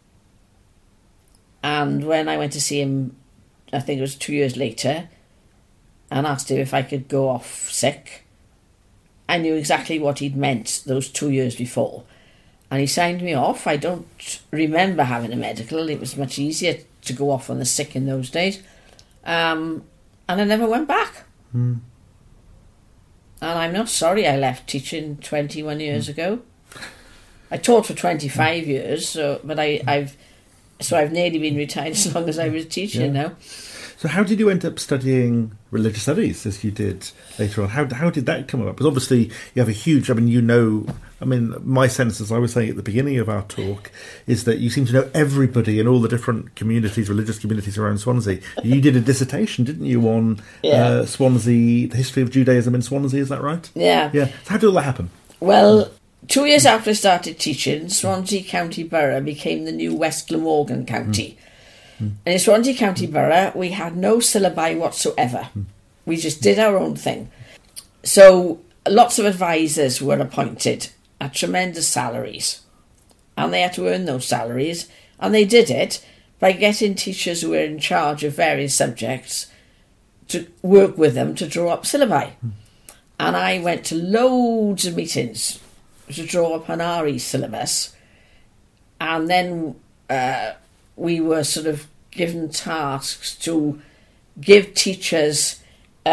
And when I went to see him, I think it was 2 years later, and asked him if I could go off sick, I knew exactly what he'd meant those 2 years before. And he signed me off. I don't remember having a medical. It was much easier to go off on the sick in those days. And I never went back. And I'm not sorry I left teaching 21 years ago. I taught for 25 years, but I've nearly been retired as long as I was teaching now. So how did you end up studying religious studies as you did later on? How did that come about? Because obviously you have a huge, my sense, as I was saying at the beginning of our talk, is that you seem to know everybody in all the different communities, religious communities around Swansea. You did a dissertation, didn't you, on Swansea, the history of Judaism in Swansea, is that right? Yeah. Yeah. So how did all that happen? Well, 2 years after I started teaching, Swansea County Borough became the new West Glamorgan County. And in Swansea County Borough, we had no syllabi whatsoever. We just did our own thing. So lots of advisors were appointed at tremendous salaries. And they had to earn those salaries. And they did it by getting teachers who were in charge of various subjects to work with them to draw up syllabi. And I went to loads of meetings to draw up an RE syllabus. And then we were sort of given tasks to give teachers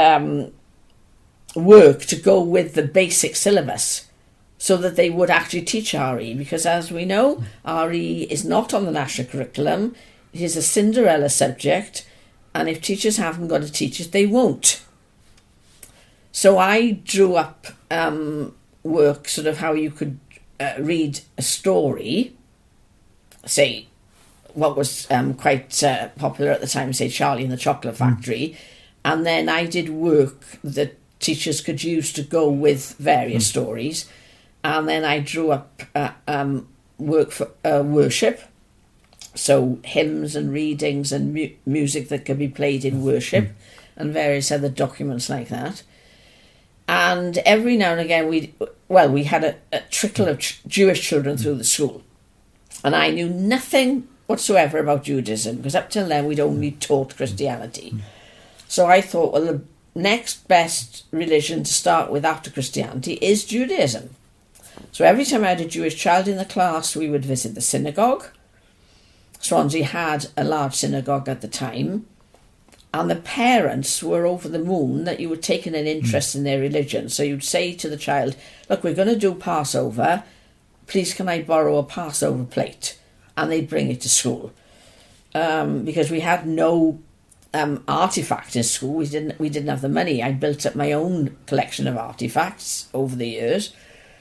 work to go with the basic syllabus so that they would actually teach RE, because as we know, RE is not on the national curriculum. It is a Cinderella subject, and if teachers haven't got to teach it, they won't. So I drew up work, sort of how you could read a story, say, what was quite popular at the time, say Charlie and the Chocolate Factory, and then I did work that teachers could use to go with various stories, and then I drew up work for worship, so hymns and readings and music that could be played in worship, and various other documents like that. And every now and again we had a trickle of Jewish children through the school, and I knew nothing whatsoever about Judaism, because up till then we'd only taught Christianity. So I thought, well, the next best religion to start with after Christianity is Judaism. So every time I had a Jewish child in the class, we would visit the synagogue. Swansea had a large synagogue at the time, and the parents were over the moon that you were taking an interest in their religion. So you'd say to the child, look, we're going to do Passover, please can I borrow a Passover plate? And they'd bring it to school. Because we had no artifact in school, we didn't have the money. I built up my own collection of artifacts over the years.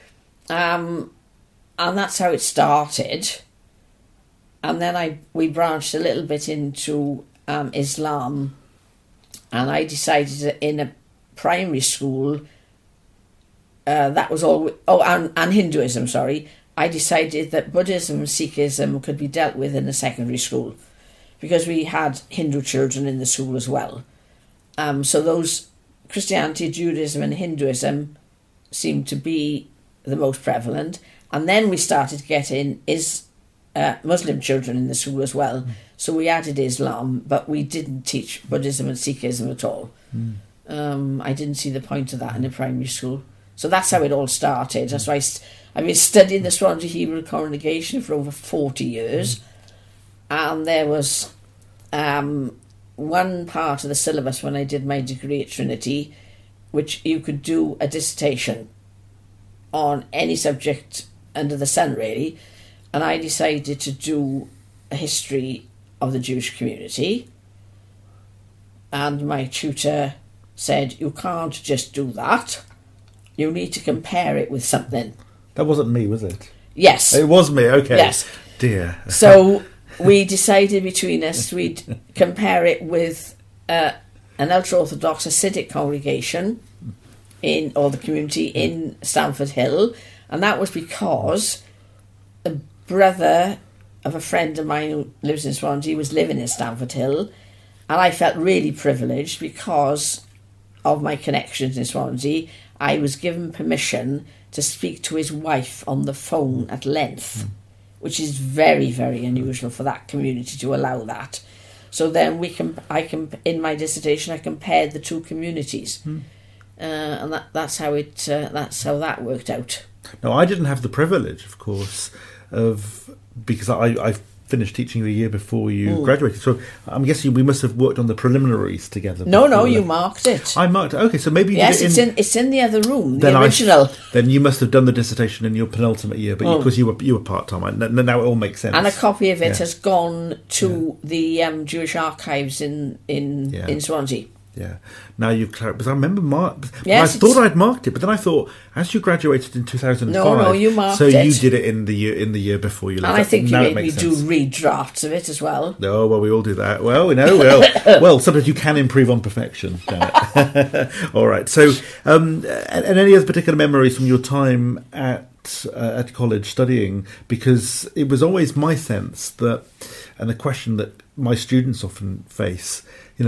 And that's how it started. And then we branched a little bit into Islam, and I decided that in a primary school, that was all. And Hinduism, sorry. I decided that Buddhism and Sikhism could be dealt with in a secondary school, because we had Hindu children in the school as well. So those Christianity, Judaism and Hinduism seemed to be the most prevalent. And then we started to get in Muslim children in the school as well. So we added Islam, but we didn't teach Buddhism and Sikhism at all. I didn't see the point of that in a primary school. So that's how it all started. That's why I've been studying the Swansea Hebrew congregation for over 40 years. And there was one part of the syllabus when I did my degree at Trinity, which you could do a dissertation on any subject under the sun, really. And I decided to do a history of the Jewish community. And my tutor said, you can't just do that. You need to compare it with something. That wasn't me, was it? Yes. It was me, okay. Yes. Dear. So we decided between us we'd compare it with an ultra-Orthodox Hasidic congregation or the community in Stamford Hill. And that was because a brother of a friend of mine who lives in Swansea was living in Stamford Hill, and I felt really privileged because of my connections in Swansea. I was given permission to speak to his wife on the phone at length, which is very, very unusual for that community to allow that. So then in my dissertation I compared the two communities, and that's how that worked out. No, I didn't have the privilege, of course, because I finished teaching the year before you graduated. So I'm guessing we must have worked on the preliminaries together. No, you marked it. I marked it. Okay, so maybe you yes, did it's in the other room, the original. Then you must have done the dissertation in your penultimate year, but because you were part time. Now it all makes sense. And a copy of it has gone to the Jewish archives in Swansea. Yeah. Now you've clarified. Because I remember Yes, I thought I'd marked it, but then I thought, as you graduated in 2005, no, you marked so it. you did it in the year before you left. And I think you made me sense. do redrafts of it as well. Oh, well, we all do that. Well, we know. Well, sometimes you can improve on perfection. All right. So, and any other particular memories from your time at college studying? Because it was always my sense that, and the question that my students often face,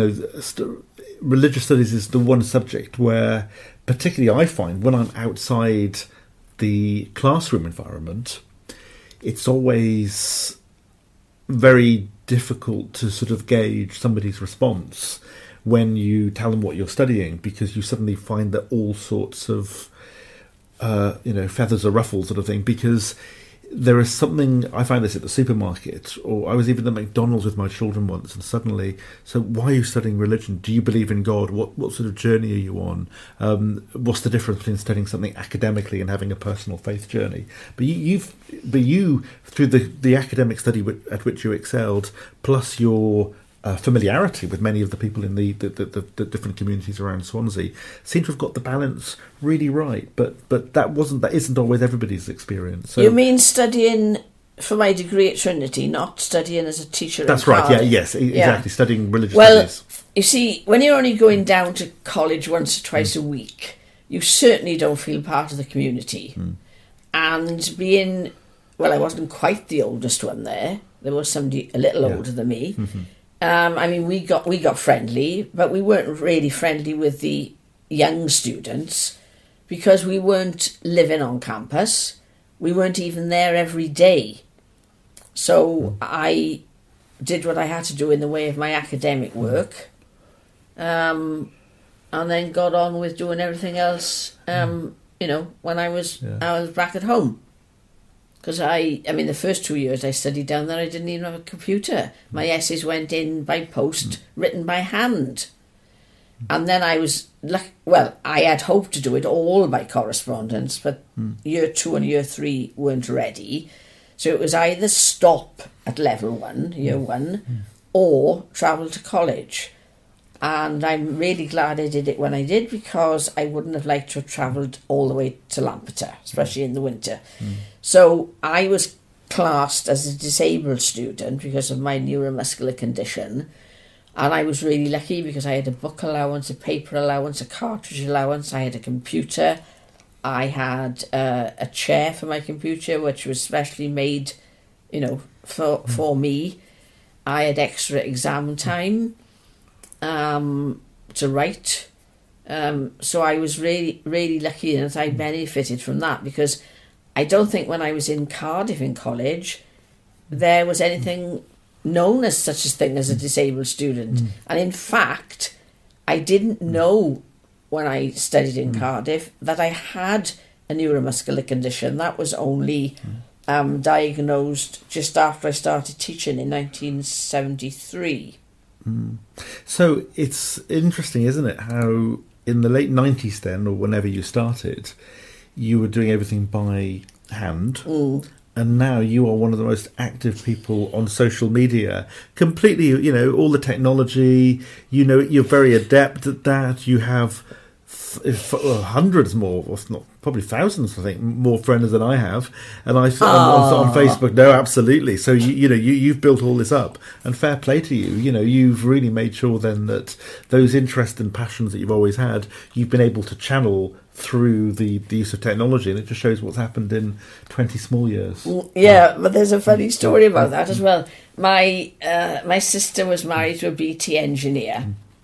religious studies is the one subject where, particularly I find, when I'm outside the classroom environment, it's always very difficult to sort of gauge somebody's response when you tell them what you're studying, because you suddenly find that all sorts of, feathers are ruffled sort of thing, because there is something, I find this at the supermarket, or I was even at McDonald's with my children once, and suddenly, so why are you studying religion? Do you believe in God? What sort of journey are you on? What's the difference between studying something academically and having a personal faith journey? But you through the academic study at which you excelled, plus your familiarity with many of the people in the different communities around Swansea, seem to have got the balance really right. But that isn't always everybody's experience. So, you mean studying for my degree at Trinity, not studying as a teacher? That's right. Cardiff. Yes, exactly. Studying religious well, studies. You see, when you're only going down to college once or twice a week, you certainly don't feel part of the community. And being, well, I wasn't quite the oldest one there. There was somebody a little older than me. I mean, we got friendly, but we weren't really friendly with the young students because we weren't living on campus. We weren't even there every day. So I did what I had to do in the way of my academic work, and then got on with doing everything else, when I was back at home. Because I mean, the first 2 years I studied down there, I didn't even have a computer. My essays went in by post, written by hand. And then I was, I had hoped to do it all by correspondence, but year 2 and year 3 weren't ready. So it was either stop at level 1, year 1, or travel to college. And I'm really glad I did it when I did, because I wouldn't have liked to have travelled all the way to Lampeter, especially in the winter. So I was classed as a disabled student because of my neuromuscular condition. And I was really lucky because I had a book allowance, a paper allowance, a cartridge allowance. I had a computer. I had a chair for my computer, which was specially made, for me. I had extra exam time to write. So I was really, really lucky that I benefited from that, because I don't think when I was in Cardiff in college, there was anything known as such a thing as a disabled student. And in fact, I didn't know when I studied in Cardiff that I had a neuromuscular condition. That was only diagnosed just after I started teaching in 1973. So it's interesting, isn't it, how in the late 90s then, or whenever you started, you were doing everything by hand. And now you are one of the most active people on social media. Completely, all the technology, you're very adept at that. You have hundreds more, if not probably thousands, I think, more friends than I have. And on Facebook, no, absolutely. So you've built all this up, and fair play to you. You've really made sure then that those interests and passions that you've always had, you've been able to channel through the use of technology, and it just shows what's happened in 20 small years. Yeah, but there's a funny story about that as well. My sister was married to a BT engineer.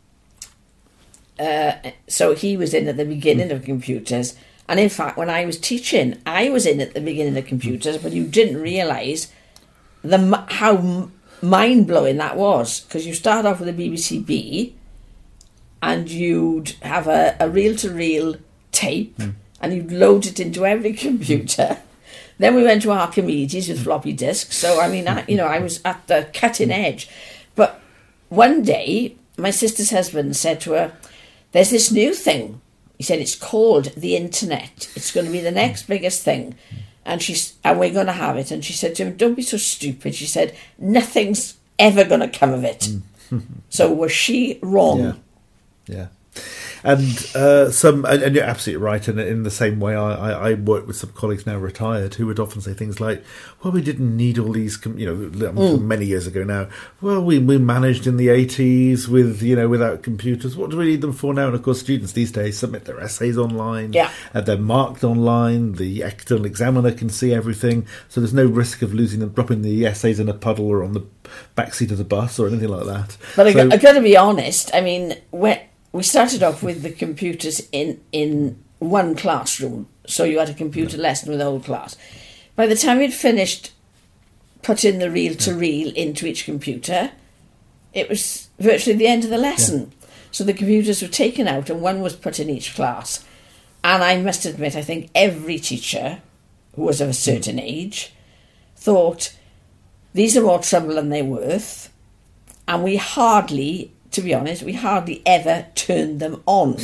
So he was in at the beginning of computers. And in fact, when I was teaching, I was in at the beginning of computers, but you didn't realise how mind-blowing that was. Because you start off with a BBC B, and you'd have a reel-to-reel tape, and you'd load it into every computer. Then we went to Archimedes with floppy disks. So, I mean, I was at the cutting edge. But one day, my sister's husband said to her, "There's this new thing." He said, "It's called the internet. It's going to be the next biggest thing. And we're going to have it." And she said to him, "Don't be so stupid." She said, "Nothing's ever going to come of it." So was she wrong? Yeah. And and you're absolutely right. And in the same way, I work with some colleagues now retired who would often say things like, "Well, we didn't need all these, many years ago now. Well, we managed in the 80s with, without computers. What do we need them for now?" And of course, students these days submit their essays online. Yeah. And they're marked online. The external examiner can see everything. So there's no risk of losing them, dropping the essays in a puddle or on the backseat of the bus or anything like that. But I've got to be honest. I mean, we started off with the computers in one classroom. So you had a computer lesson with the whole class. By the time we'd finished putting the reel-to-reel into each computer, it was virtually the end of the lesson. Yeah. So the computers were taken out and one was put in each class. And I must admit, I think every teacher who was of a certain age thought, these are more trouble than they're worth. And to be honest, we hardly ever turned them on.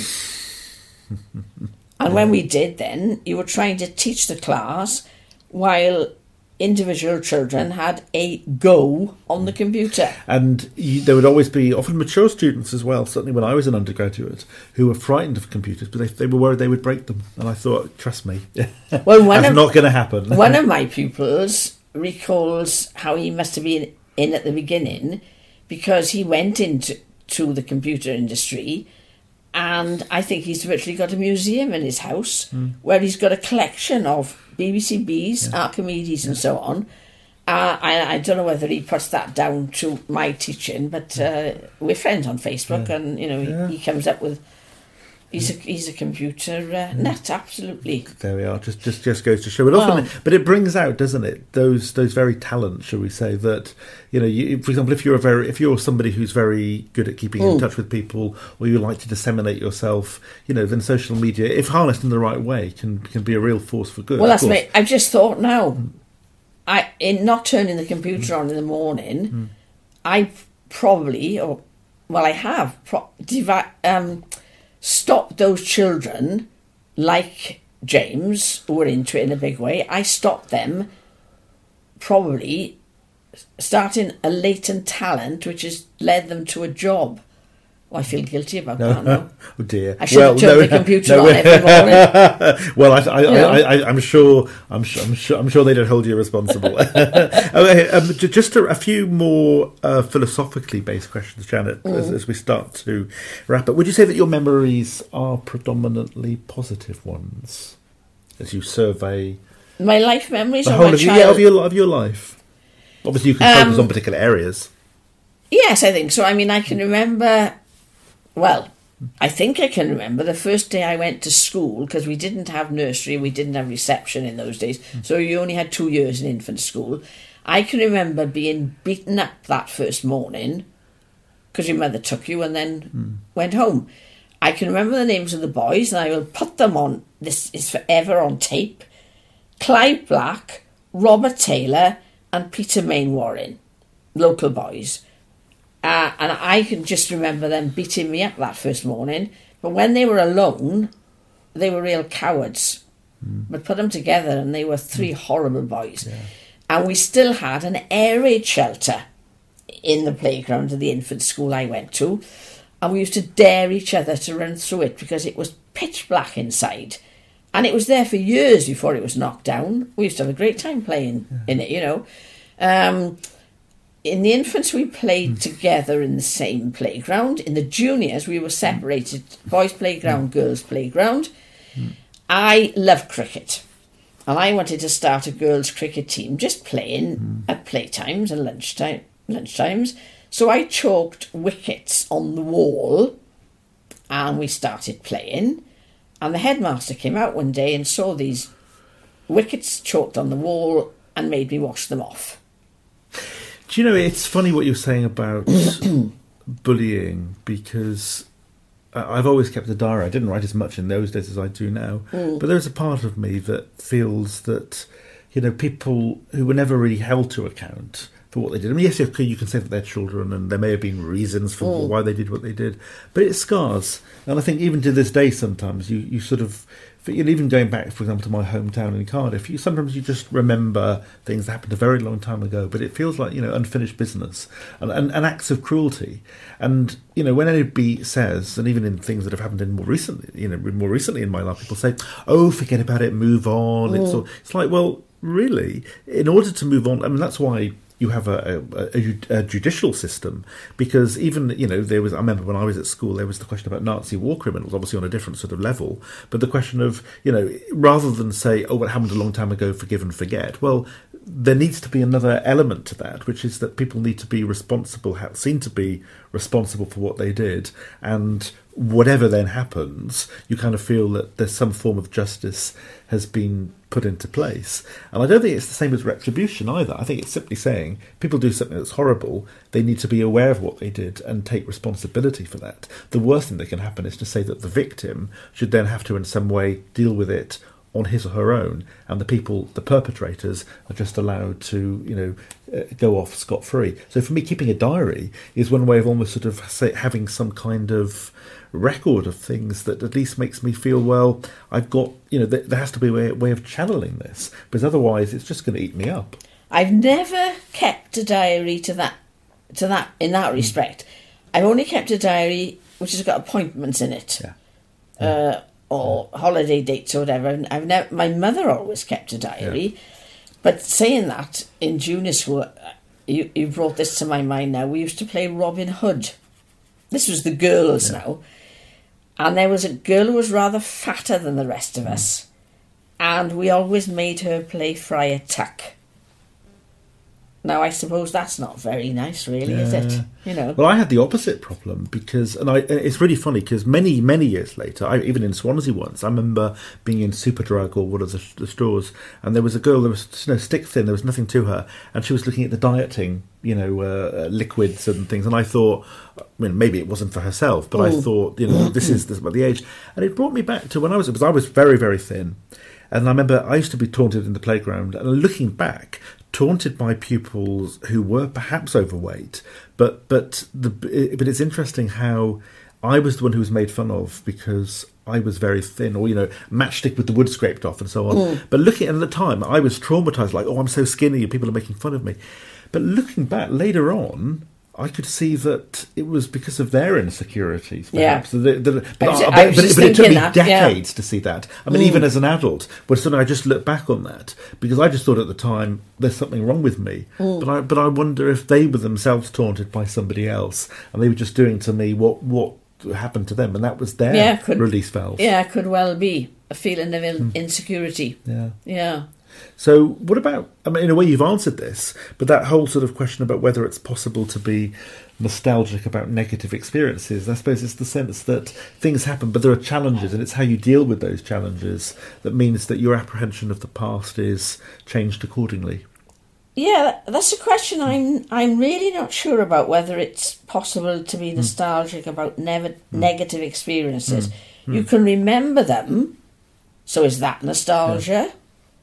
And when we did then, you were trying to teach the class while individual children had a go on the computer. And there would always be often mature students as well, certainly when I was an undergraduate, who were frightened of computers, but they were worried they would break them. And I thought, trust me, well, that's not going to happen. One of my pupils recalls how he must have been in at the beginning, because he went into the computer industry, and I think he's virtually got a museum in his house where he's got a collection of BBC Bees, Archimedes and so on. I don't know whether he puts that down to my teaching, but we're friends on Facebook, and he comes up with he's a computer nut, absolutely. There we are. Just goes to show. But often, but it brings out, doesn't it, those very talents, shall we say, that for example, if you're somebody who's very good at keeping in touch with people, or you like to disseminate yourself, then social media, if harnessed in the right way, can be a real force for good. Well, that's me. I've just thought now, in not turning the computer on in the morning, I have stopped those children like James, who were into it in a big way. I stopped them probably starting a latent talent which has led them to a job. Oh, I feel guilty about that now. Oh dear! I should have turned the computer on every morning. Well, I'm sure they don't hold you responsible. Just a few more philosophically based questions, Janet, as we start to wrap up. Would you say that your memories are predominantly positive ones, as you survey my life memories, the whole of your life? Obviously, you can focus on particular areas. Yes, I think so. I mean, I can remember. Well, I think I can remember the first day I went to school, because we didn't have nursery, we didn't have reception in those days, so you only had 2 years in infant school. I can remember being beaten up that first morning, because your mother took you and then went home. I can remember the names of the boys, and I will put them on, this is forever on tape: Clive Black, Robert Taylor and Peter Mainwaring, local boys. And I can just remember them beating me up that first morning. But when they were alone, they were real cowards. But put them together and they were 3 horrible boys. Yeah. And we still had an air raid shelter in the playground of the infant school I went to. And we used to dare each other to run through it, because it was pitch black inside. And it was there for years before it was knocked down. We used to have a great time playing in it, In the infants, we played together in the same playground. In the juniors, we were separated, boys' playground, girls' playground. I love cricket, and I wanted to start a girls' cricket team, just playing at playtimes and lunchtimes. So I chalked wickets on the wall, and we started playing. And the headmaster came out one day and saw these wickets chalked on the wall and made me wash them off. Do you know, it's funny what you're saying about bullying, because I've always kept a diary. I didn't write as much in those days as I do now, but there's a part of me that feels that, people who were never really held to account for what they did. I mean, yes, okay, you can say that they're children and there may have been reasons for why they did what they did, but it scars. And I think even to this day, sometimes you sort of, even going back, for example, to my hometown in Cardiff, sometimes you just remember things that happened a very long time ago, but it feels like, unfinished business and acts of cruelty. And, when anybody says, and even in things that have happened more recently in my life, people say, oh, forget about it, move on. It's like, well, really, in order to move on, I mean, that's why you have a judicial system, because even, there was, I remember when I was at school, there was the question about Nazi war criminals, obviously on a different sort of level, but the question of, rather than say, oh, what happened a long time ago, forgive and forget, well, there needs to be another element to that, which is that people need to be responsible, seen to be responsible for what they did, and whatever then happens, you kind of feel that there's some form of justice has been put into place. And I don't think it's the same as retribution either. I think it's simply saying people do something that's horrible, they need to be aware of what they did and take responsibility for that. The worst thing that can happen is to say that the victim should then have to in some way deal with it on his or her own, and the perpetrators, are just allowed to, go off scot-free. So for me, keeping a diary is one way of almost sort of having some kind of record of things that at least makes me feel, well, I've got, there has to be a way of channeling this, because otherwise it's just going to eat me up. I've never kept a diary in that respect. I've only kept a diary which has got appointments in it, or holiday dates or whatever. My mother always kept a diary, but saying that, in junior school, you brought this to my mind now. We used to play Robin Hood. This was the girls now, and there was a girl who was rather fatter than the rest of us, and we always made her play Friar Tuck. Now, I suppose that's not very nice, really, is it? You know. Well, I had the opposite problem because, it's really funny because many years later, even in Swansea once, I remember being in Superdrug or one of the stores, and there was a girl that was stick thin. There was nothing to her, and she was looking at the dieting, liquids and things. And I thought, maybe it wasn't for herself, but I thought, this is about the age, and it brought me back to when I was very, very thin. And I remember I used to be taunted in the playground, and looking back, taunted by pupils who were perhaps overweight, but it's interesting how I was the one who was made fun of because I was very thin, or matchstick with the wood scraped off and so on. But looking at the time, I was traumatized, like, oh, I'm so skinny, and people are making fun of me. But looking back later on, I could see that it was because of their insecurities, perhaps. But it took me decades to see that. I mean, even as an adult, when suddenly I just look back on that, because I just thought at the time, there's something wrong with me. But I wonder if they were themselves taunted by somebody else, and they were just doing to me what happened to them, and that was their release valve. Yeah, could well be a feeling of insecurity. Yeah. So what about, in a way you've answered this, but that whole sort of question about whether it's possible to be nostalgic about negative experiences, I suppose it's the sense that things happen, but there are challenges, and it's how you deal with those challenges that means that your apprehension of the past is changed accordingly. Yeah, that's a question I'm really not sure about, whether it's possible to be nostalgic about negative experiences. You can remember them, so is that nostalgia?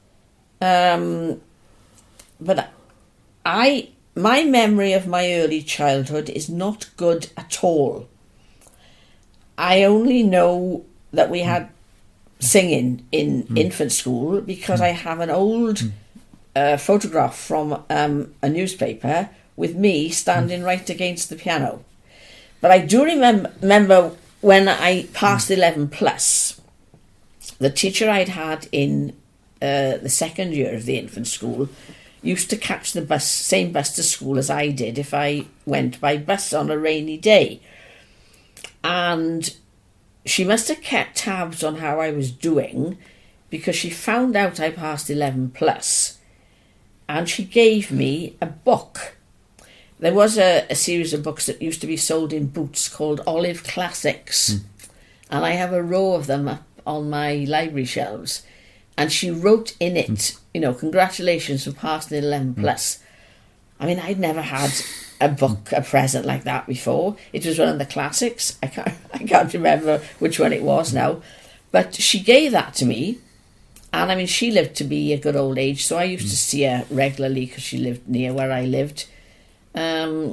But my memory of my early childhood is not good at all. I only know that we had singing in infant school because I have an old photograph from a newspaper with me standing right against the piano. But I do remember when I passed 11 plus, the teacher I'd had in the second year of the infant school used to catch the same bus to school as I did if I went by bus on a rainy day. And she must have kept tabs on how I was doing, because she found out I passed 11 plus, and she gave me a book. There was a series of books that used to be sold in Boots called Olive Classics, and I have a row of them up on my library shelves. And she wrote in it, congratulations for passing 11 plus. I mean, I'd never had a present like that before. It was one of the classics. I can't remember which one it was now. But she gave that to me. And I mean, she lived to be a good old age, so I used to see her regularly because she lived near where I lived. And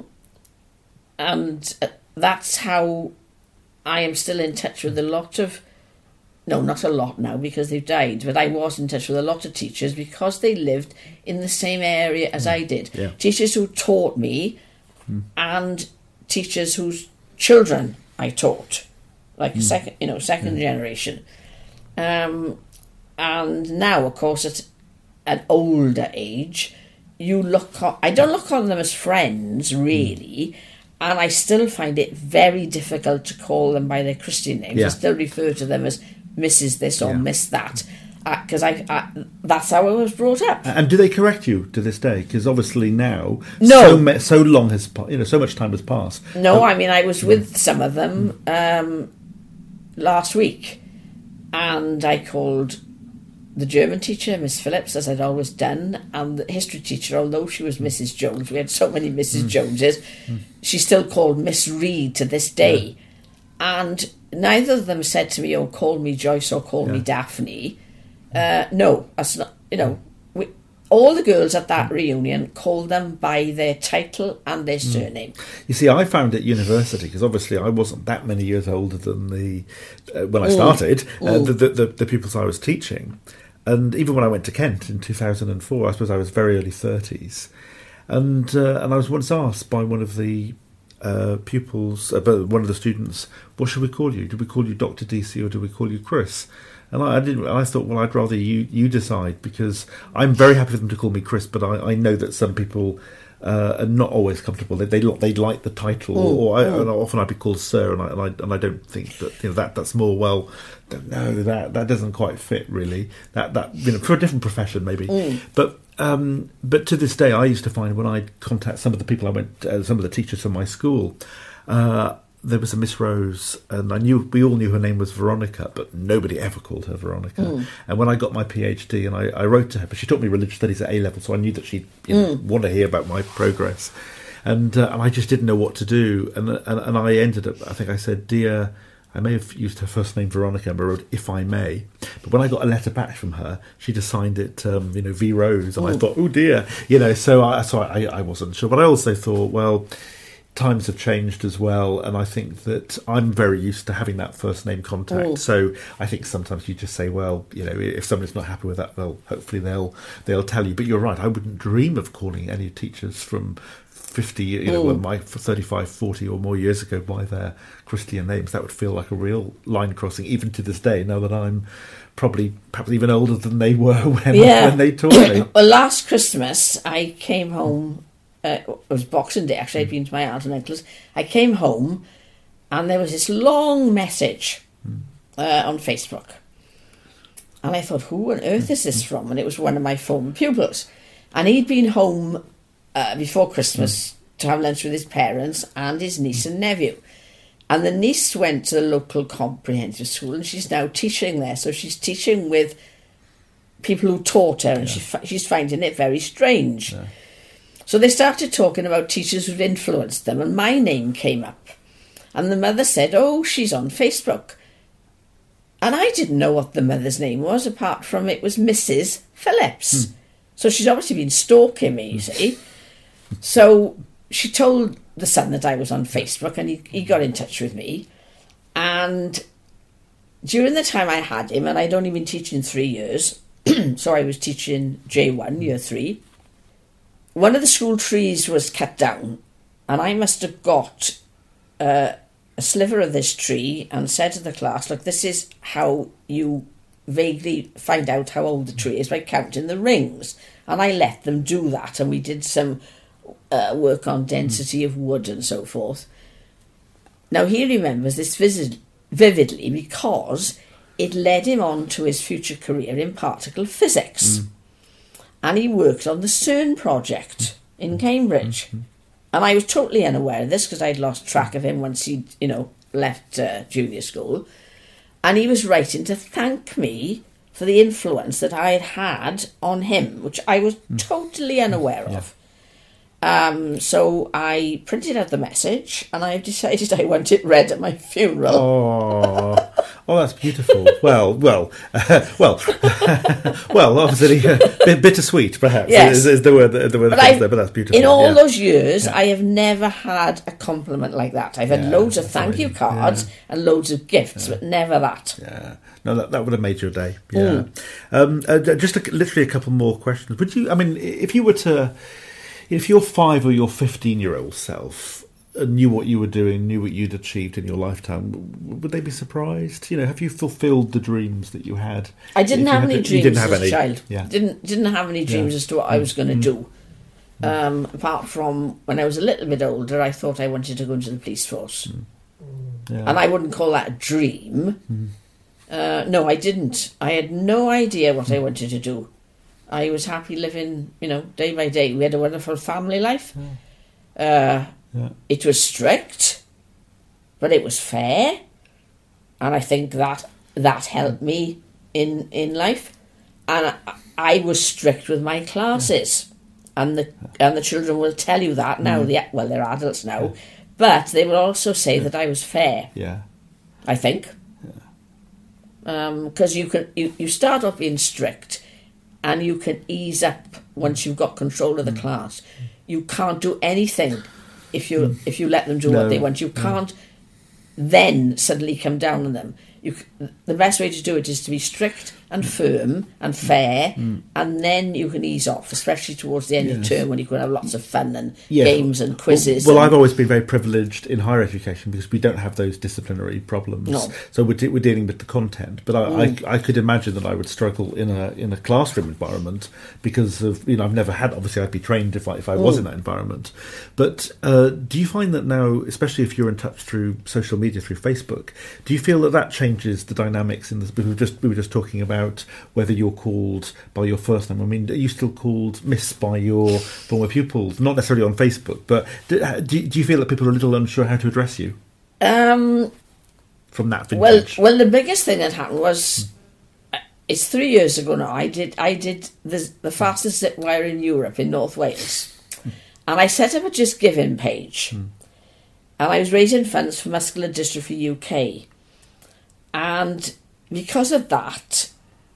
that's how I am still in touch with a lot of... No, not a lot now because they've died, but I was in touch with a lot of teachers because they lived in the same area as I did. Yeah. Teachers who taught me and teachers whose children I taught, like second generation. And now, of course, at an older age, I don't look on them as friends, really, and I still find it very difficult to call them by their Christian names. I still refer to them as Mrs. this or Miss that, because that's how I was brought up. And do they correct you to this day? Because obviously now, so long has so much time has passed. No, I mean, I was with some of them last week, and I called the German teacher, Miss Phillips, as I'd always done, and the history teacher, although she was Mrs. Jones, we had so many Mrs. Joneses, she's still called Miss Reed to this day. And neither of them said to me, call me Joyce or call me Daphne. No, that's not, all the girls at that reunion called them by their title and their surname. You see, I found at university, because obviously I wasn't that many years older than when I started, the pupils I was teaching. And even when I went to Kent in 2004, I suppose I was very early 30s. And I was once asked by one of the pupils, one of the students, what should we call you? Do we call you Dr. DC or do we call you Chris? And I didn't. I thought, well, I'd rather you decide, because I'm very happy for them to call me Chris, but I know that some people are not always comfortable. They like the title, and often I'd be called Sir, and I don't think that that's more. Well, no, that doesn't quite fit really. That for a different profession maybe, but to this day, I used to find when I'd contact some of the people some of the teachers from my school. There was a Miss Rose, and we all knew her name was Veronica, but nobody ever called her Veronica. And when I got my PhD, and I wrote to her, but she taught me religious studies at A-level, so I knew that she'd want to hear about my progress. And I just didn't know what to do. And I ended up, I think I said, dear, I may have used her first name Veronica, and I wrote, if I may. But when I got a letter back from her, she'd assigned it, V Rose, and I thought, oh dear, so I wasn't sure. But I also thought, well, times have changed as well, and I think that I'm very used to having that first name contact. So I think sometimes you just say, well, if somebody's not happy with that, well, hopefully they'll tell you. But you're right, I wouldn't dream of calling any teachers from 50, my 35, 40 or more years ago by their Christian names. That would feel like a real line crossing, even to this day, now that I'm perhaps even older than they were when they taught me. Well, last Christmas I came home. It was Boxing Day, actually. I'd been to my aunt and uncle's. I came home and there was this long message on Facebook. And I thought, who on earth is this from? And it was one of my former pupils. And he'd been home before Christmas to have lunch with his parents and his niece and nephew. And the niece went to the local comprehensive school, and she's now teaching there. So she's teaching with people who taught her, and she's finding it very strange. Yeah. So they started talking about teachers who'd influenced them, and my name came up. And the mother said, oh, she's on Facebook. And I didn't know what the mother's name was, apart from it was Mrs. Phillips. So she's obviously been stalking me, you see. So she told the son that I was on Facebook, and he got in touch with me. And during the time I had him, and I'd only been teaching 3 years, so I was teaching J1, year 3, one of the school trees was cut down, and I must have got a sliver of this tree and said to the class, look, this is how you vaguely find out how old the tree is, by counting the rings. And I let them do that, and we did some work on density of wood and so forth. Now, he remembers this vividly because it led him on to his future career in particle physics. And he worked on the CERN project in Cambridge. And I was totally unaware of this because I'd lost track of him once he'd, left junior school. And he was writing to thank me for the influence that I had on him, which I was totally unaware of. So I printed out the message, and I've decided I want it read at my funeral. Oh, that's beautiful. Well, obviously, bittersweet, perhaps. Yes. Is the word that comes there, but that's beautiful. In all those years, I have never had a compliment like that. I've had loads of thank you cards and loads of gifts, but never that. Yeah. No, that would have made your day. Yeah. Just literally a couple more questions. Would you, if you were to, if your 5 or your 15-year-old self knew what you were doing, knew what you'd achieved in your lifetime, would they be surprised? Have you fulfilled the dreams that you had? I didn't have any dreams as a child. Yeah. Didn't have any dreams as to what I was going to do. Apart from when I was a little bit older, I thought I wanted to go into the police force. And I wouldn't call that a dream. No, I didn't. I had no idea what I wanted to do. I was happy living, day by day. We had a wonderful family life. It was strict, but it was fair, and I think that helped me in life. And I was strict with my classes, and the children will tell you that now. They're adults now, but they will also say that I was fair. Yeah, I think, because you start off being strict, and you can ease up once you've got control of the class. You can't do anything if you let them do what they want. You can't then suddenly come down on them. the best way to do it is to be strict and firm and fair, and then you can ease off, especially towards the end of term when you can have lots of fun and games and quizzes. Well, I've always been very privileged in higher education because we don't have those disciplinary problems. No. So we're dealing with the content. But I could imagine that I would struggle in a classroom environment because of, I've never had, obviously I'd be trained if I was in that environment. But do you find that now, especially if you're in touch through social media, through Facebook, do you feel that changes the dynamics in this? We were just talking about whether you're called by your first name. I mean, are you still called Miss by your former pupils? Not necessarily on Facebook, but do you feel that people are a little unsure how to address you? From that vintage? Well, the biggest thing that happened was, it's 3 years ago now, I did the fastest zip wire in Europe in North Wales. And I set up a Just Giving page. And I was raising funds for Muscular Dystrophy UK. And because of that,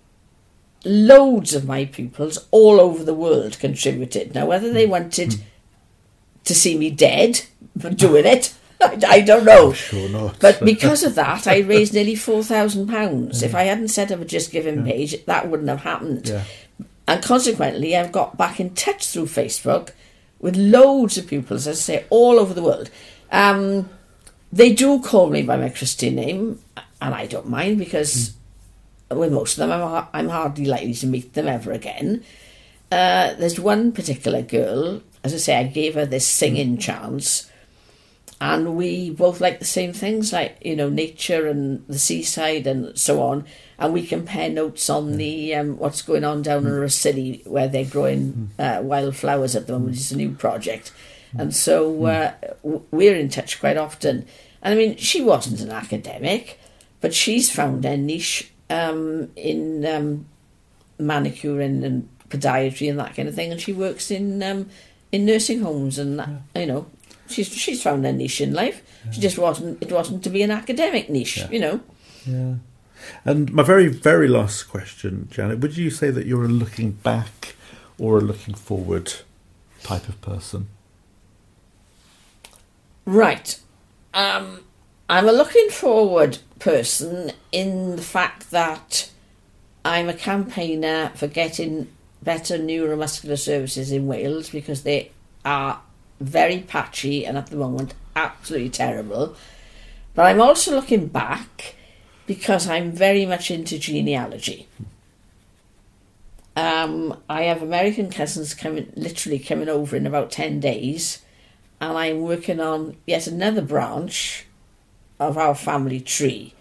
loads of my pupils all over the world contributed. Now, whether they wanted to see me dead for doing it, I don't know. I'm sure not. But because of that, I raised nearly £4,000. If I hadn't set up a Just Giving page, that wouldn't have happened. Yeah. And consequently, I've got back in touch through Facebook with loads of pupils, as I say, all over the world. They do call me by my Christian name, and I don't mind because with most of them, I'm hardly likely to meet them ever again. There's one particular girl, as I say, I gave her this singing chance, and we both like the same things, like, nature and the seaside and so on, and we compare notes on the what's going on down in Rossili, where they're growing wildflowers at the moment. It's a new project. And so we're in touch quite often. And I mean, she wasn't an academic, but she's found her niche in manicuring and podiatry and that kind of thing, and she works in nursing homes and that, she's found her niche in life. She just wasn't to be an academic niche. Yeah. And my very, very last question, Janet, would you say that you're a looking back or a looking forward type of person? Right. I'm a looking forward person in the fact that I'm a campaigner for getting better neuromuscular services in Wales, because they are very patchy and at the moment absolutely terrible. But I'm also looking back because I'm very much into genealogy. I have American cousins coming over in about 10 days, and I'm working on yet another branch of our family tree.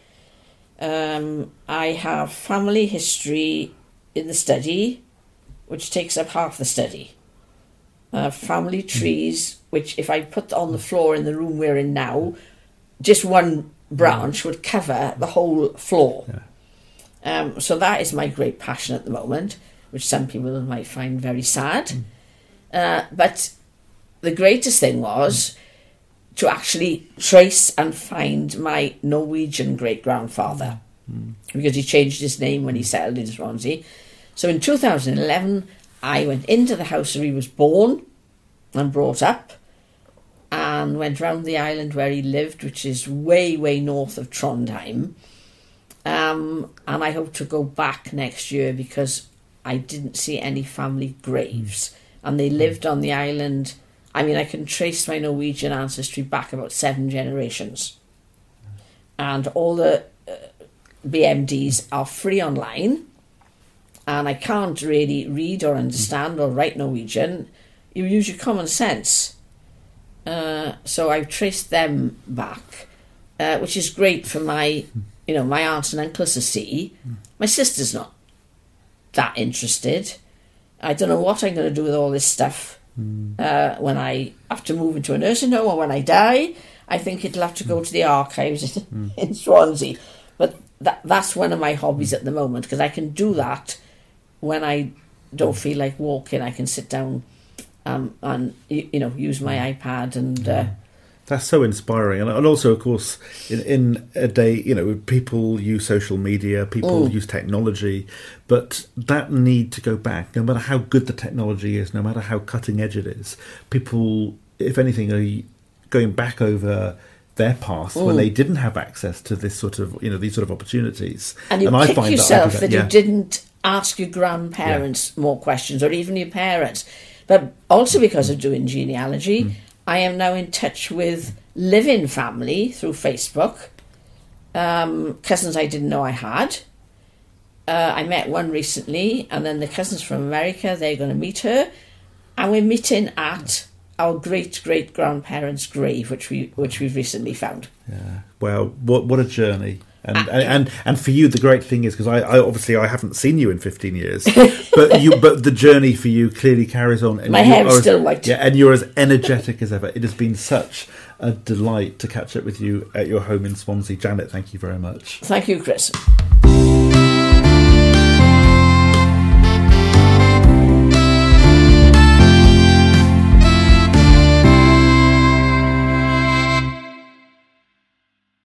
I have family history in the study, which takes up half the study. Family trees, which if I put on the floor in the room we're in now, just one branch would cover the whole floor. So that is my great passion at the moment, which some people might find very sad. But the greatest thing was to actually trace and find my Norwegian great-grandfather, because he changed his name when he settled in Swansea. So in 2011, I went into the house where he was born and brought up, and went round the island where he lived, which is way, way north of Trondheim. And I hope to go back next year because I didn't see any family graves. And they lived on the island. I mean, I can trace my Norwegian ancestry back about 7 generations. And all the BMDs are free online. And I can't really read or understand or write Norwegian. You use your common sense. So I've traced them back, which is great for my, my aunts and uncles to see. My sister's not that interested. I don't know what I'm going to do with all this stuff when I have to move into a nursing home or when I die. I think it'll have to go to the archives in Swansea. But that's one of my hobbies at the moment, because I can do that when I don't feel like walking. I can sit down and use my iPad and. That's so inspiring, and also, of course, in a day, people use social media, people use technology, but that need to go back, no matter how good the technology is, no matter how cutting edge it is, people, if anything, are going back over their path when they didn't have access to this sort of, these sort of opportunities. And you I kick find yourself that you didn't ask your grandparents more questions, or even your parents. But also because of doing genealogy, I am now in touch with living family through Facebook. Cousins I didn't know I had. I met one recently, and then the cousins from America, they're going to meet her, and we're meeting at our great-great-grandparents' grave, which we've recently found. Yeah. Well, what a journey. And for you, the great thing is, because I obviously haven't seen you in 15 years, but the journey for you clearly carries on. And my hair is still white. Yeah, and you're as energetic as ever. It has been such a delight to catch up with you at your home in Swansea. Janet, thank you very much. Thank you, Chris.